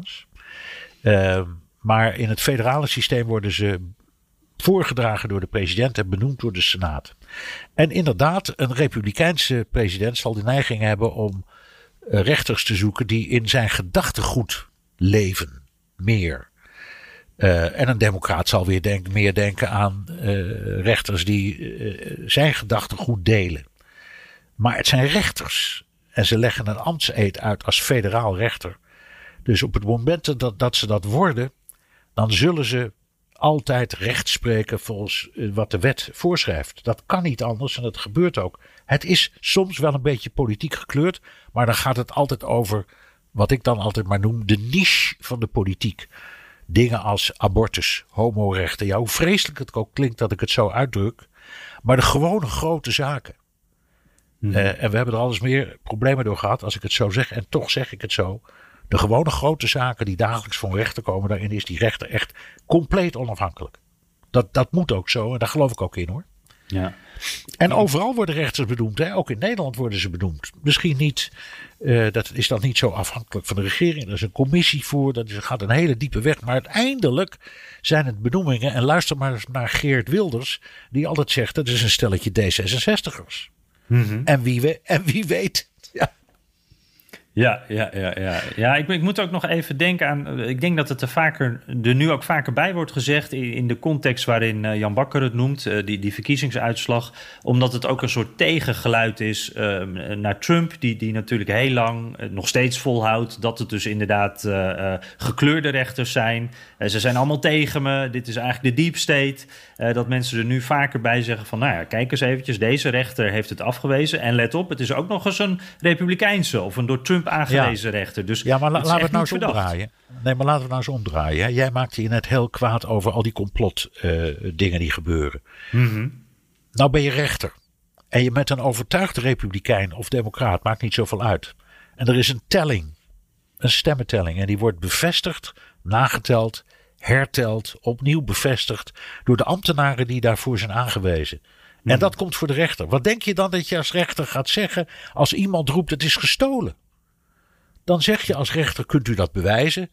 Uh, maar in het federale systeem worden ze voorgedragen door de president en benoemd door de Senaat. En inderdaad, een republikeinse president zal de neiging hebben om uh, rechters te zoeken die in zijn gedachtegoed leven. Meer. Uh, en een democraat zal weer denk, meer denken aan uh, rechters die uh, zijn gedachtegoed delen. Maar het zijn rechters. En ze leggen een ambtseed uit als federaal rechter. Dus op het moment dat, dat ze dat worden, dan zullen ze altijd recht spreken volgens wat de wet voorschrijft. Dat kan niet anders en dat gebeurt ook. Het is soms wel een beetje politiek gekleurd, maar dan gaat het altijd over wat ik dan altijd maar noem de niche van de politiek. Dingen als abortus, homorechten. Ja, hoe vreselijk het ook klinkt dat ik het zo uitdruk. Maar de gewone grote zaken. Hmm. Uh, en we hebben er alles meer problemen door gehad als ik het zo zeg. En toch zeg ik het zo. De gewone grote zaken die dagelijks voor een rechter komen. Daarin is die rechter echt compleet onafhankelijk. Dat, dat moet ook zo. En daar geloof ik ook in hoor. Ja. En overal worden rechters benoemd. Hè? Ook in Nederland worden ze benoemd. Misschien niet. Uh, dat is dan niet zo afhankelijk van de regering. Er is een commissie voor. Dat is, gaat een hele diepe weg. Maar uiteindelijk zijn het benoemingen. En luister maar eens naar Geert Wilders. Die altijd zegt dat is een stelletje D zesenzestigers. Mm-hmm. En, wie we, en wie weet. Ja. Ja, ja, ja, ja. ja ik, ik moet ook nog even denken aan. Ik denk dat het er vaker, er nu ook vaker bij wordt gezegd. In, in de context waarin uh, Jan Bakker het noemt, uh, die, die verkiezingsuitslag. Omdat het ook een soort tegengeluid is uh, naar Trump. Die, die natuurlijk heel lang uh, nog steeds volhoudt. Dat het dus inderdaad uh, uh, gekleurde rechters zijn. Uh, ze zijn allemaal tegen me. Dit is eigenlijk de deep state. Uh, dat mensen er nu vaker bij zeggen van. Nou ja, kijk eens eventjes. Deze rechter heeft het afgewezen. En let op, het is ook nog eens een republikeinse of een door Trump aangewezen ja. rechter. Dus ja, maar la, laten we het nou eens omdraaien. Nee, maar laten we nou eens omdraaien. Hè. Jij maakte je net heel kwaad over al die complot uh, dingen die gebeuren. Mm-hmm. Nou ben je rechter. En je bent een overtuigde republikein of democraat. Maakt niet zoveel uit. En er is een telling. Een stemmentelling. En die wordt bevestigd, nageteld, herteld, opnieuw bevestigd door de ambtenaren die daarvoor zijn aangewezen. Mm. En dat komt voor de rechter. Wat denk je dan dat je als rechter gaat zeggen als iemand roept het is gestolen? Dan zeg je als rechter, kunt u dat bewijzen?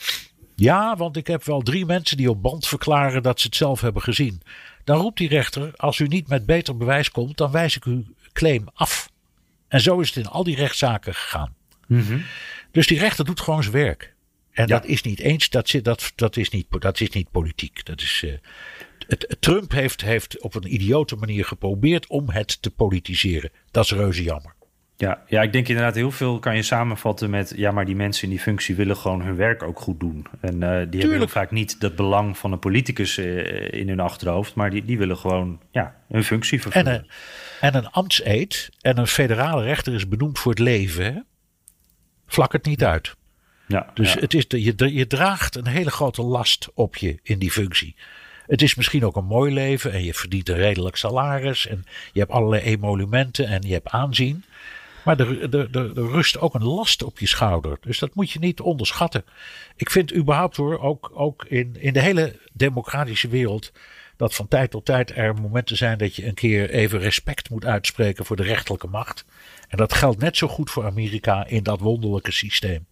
Ja, want ik heb wel drie mensen die op band verklaren dat ze het zelf hebben gezien. Dan roept die rechter, als u niet met beter bewijs komt, dan wijs ik uw claim af. En zo is het in al die rechtszaken gegaan. Mm-hmm. Dus die rechter doet gewoon zijn werk. En ja. dat is niet eens, dat, zit, dat, dat, is, niet, dat is niet politiek. Dat is, uh, het, Trump heeft, heeft op een idiote manier geprobeerd om het te politiseren. Dat is reuze jammer. Ja, ja, ik denk inderdaad heel veel kan je samenvatten met... ja, maar die mensen in die functie willen gewoon hun werk ook goed doen. En uh, die Tuurlijk. hebben heel vaak niet het belang van een politicus uh, in hun achterhoofd... maar die, die willen gewoon ja, hun functie vervullen. En een, en een ambtseed en een federale rechter is benoemd voor het leven. Hè? Vlak het niet uit. Ja, dus ja. Het is de, je, je draagt een hele grote last op je in die functie. Het is misschien ook een mooi leven en je verdient een redelijk salaris... en je hebt allerlei emolumenten en je hebt aanzien... Maar er, er, er, er rust ook een last op je schouder. Dus dat moet je niet onderschatten. Ik vind überhaupt hoor, ook, ook in, in de hele democratische wereld... dat van tijd tot tijd er momenten zijn dat je een keer even respect moet uitspreken voor de rechterlijke macht. En dat geldt net zo goed voor Amerika in dat wonderlijke systeem.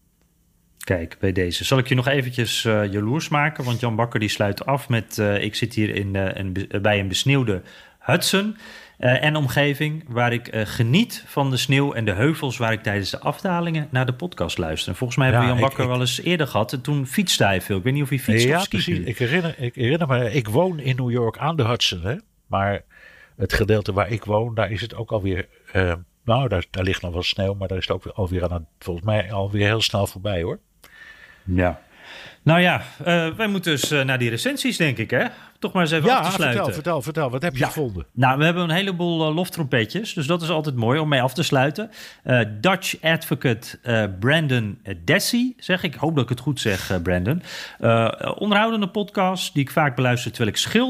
Kijk, bij deze. Zal ik je nog eventjes uh, jaloers maken? Want Jan Bakker die sluit af met... Uh, ik zit hier in, uh, een, bij een besneeuwde Hudson... Uh, en omgeving waar ik uh, geniet van de sneeuw en de heuvels... waar ik tijdens de afdalingen naar de podcast luister. En volgens mij hebben we ja, Jan Bakker ik, wel eens eerder gehad. En toen fietste hij veel. Ik weet niet of hij fietst ja, of skiet. Precies. Ik herinner, ik herinner me, ik woon in New York aan de Hudson. Hè? Maar het gedeelte waar ik woon, daar is het ook alweer... Uh, nou, daar, daar ligt nog wel sneeuw, maar daar is het ook alweer aan het, volgens mij alweer heel snel voorbij hoor. Ja. Nou ja, uh, wij moeten dus uh, naar die recensies, denk ik, hè? Toch maar eens even ja, af te sluiten. vertel, vertel, vertel. Wat heb je ja. gevonden? Nou, we hebben een heleboel uh, loftrompetjes, dus dat is altijd mooi om mee af te sluiten. Uh, Dutch advocate uh, Brandon Dessy, zeg ik. Ik hoop dat ik het goed zeg, uh, Brandon. Uh, onderhoudende podcast die ik vaak beluister terwijl ik schilder.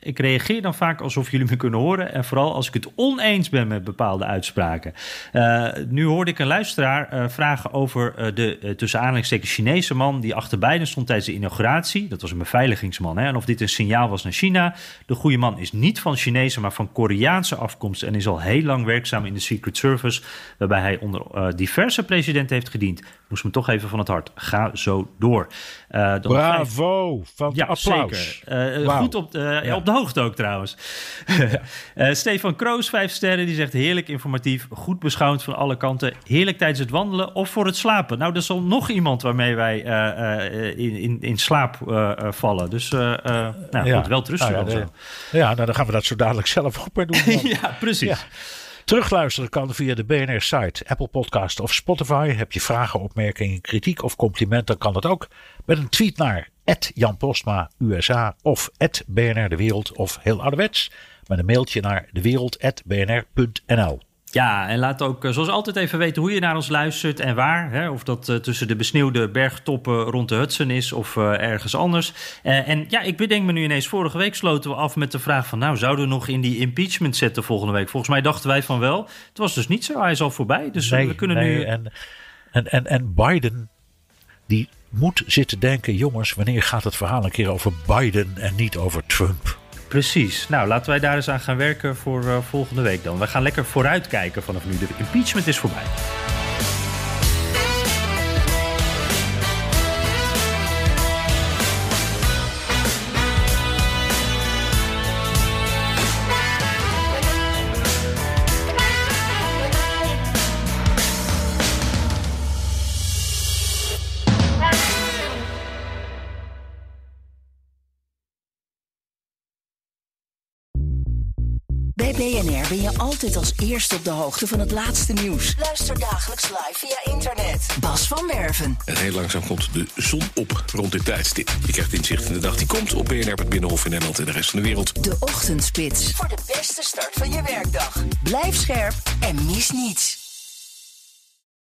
Ik reageer dan vaak alsof jullie me kunnen horen. En vooral als ik het oneens ben met bepaalde uitspraken. Uh, nu hoorde ik een luisteraar uh, vragen over uh, de uh, tussen aanhalingstekens Chinese man die achter Biden stond tijdens de inauguratie. Dat was een beveiligingsman. Hè? En of dit een signaal was naar China. De goede man is niet van Chinese, maar van Koreaanse afkomst. En is al heel lang werkzaam in de Secret Service. Waarbij hij onder uh, diverse presidenten heeft gediend. Moest me toch even van het hart. Ga zo door. Uh, Bravo! Van ja, applaus. Zeker. Uh, wow. Goed op de, ja. op de hoogte ook trouwens. Ja. uh, Stefan Kroos, vijf sterren. Die zegt heerlijk informatief. Goed beschouwend van alle kanten. Heerlijk tijdens het wandelen of voor het slapen. Nou, er is al nog iemand waarmee wij uh, uh, in, in, in slaap uh, uh, vallen. Dus uh, uh, nou, ja. goed, wel rustig. Nou ja, zo. de, ja, nou dan gaan we dat zo dadelijk zelf ook maar doen. Ja, precies. Ja. Terugluisteren kan via de B N R-site, Apple Podcast of Spotify. Heb je vragen, opmerkingen, kritiek of complimenten, dan kan dat ook met een tweet naar at Jan Postma U S A of at B N R De Wereld of heel ouderwets met een mailtje naar dewereld at b n r punt n l. Ja, en laat ook zoals altijd even weten hoe je naar ons luistert en waar. Hè? Of dat uh, tussen de besneeuwde bergtoppen rond de Hudson is of uh, ergens anders. Uh, en ja, ik bedenk me nu ineens, vorige week sloten we af met de vraag van... nou, zouden we nog in die impeachment zetten volgende week? Volgens mij dachten wij van wel. Het was dus niet zo, hij is al voorbij. Dus nee, we kunnen nee, nu... En, en, en, en Biden, die moet zitten denken... jongens, wanneer gaat het verhaal een keer over Biden en niet over Trump? Precies. Nou, laten wij daar eens aan gaan werken voor uh, volgende week dan. We gaan lekker vooruitkijken vanaf nu. De impeachment is voorbij. Bij B N R ben je altijd als eerste op de hoogte van het laatste nieuws. Luister dagelijks live via internet. Bas van Werven. En heel langzaam komt de zon op rond dit tijdstip. Je krijgt inzicht in de dag die komt op B N R, het Binnenhof in Nederland en de rest van de wereld. De Ochtendspits. Voor de beste start van je werkdag. Blijf scherp en mis niets.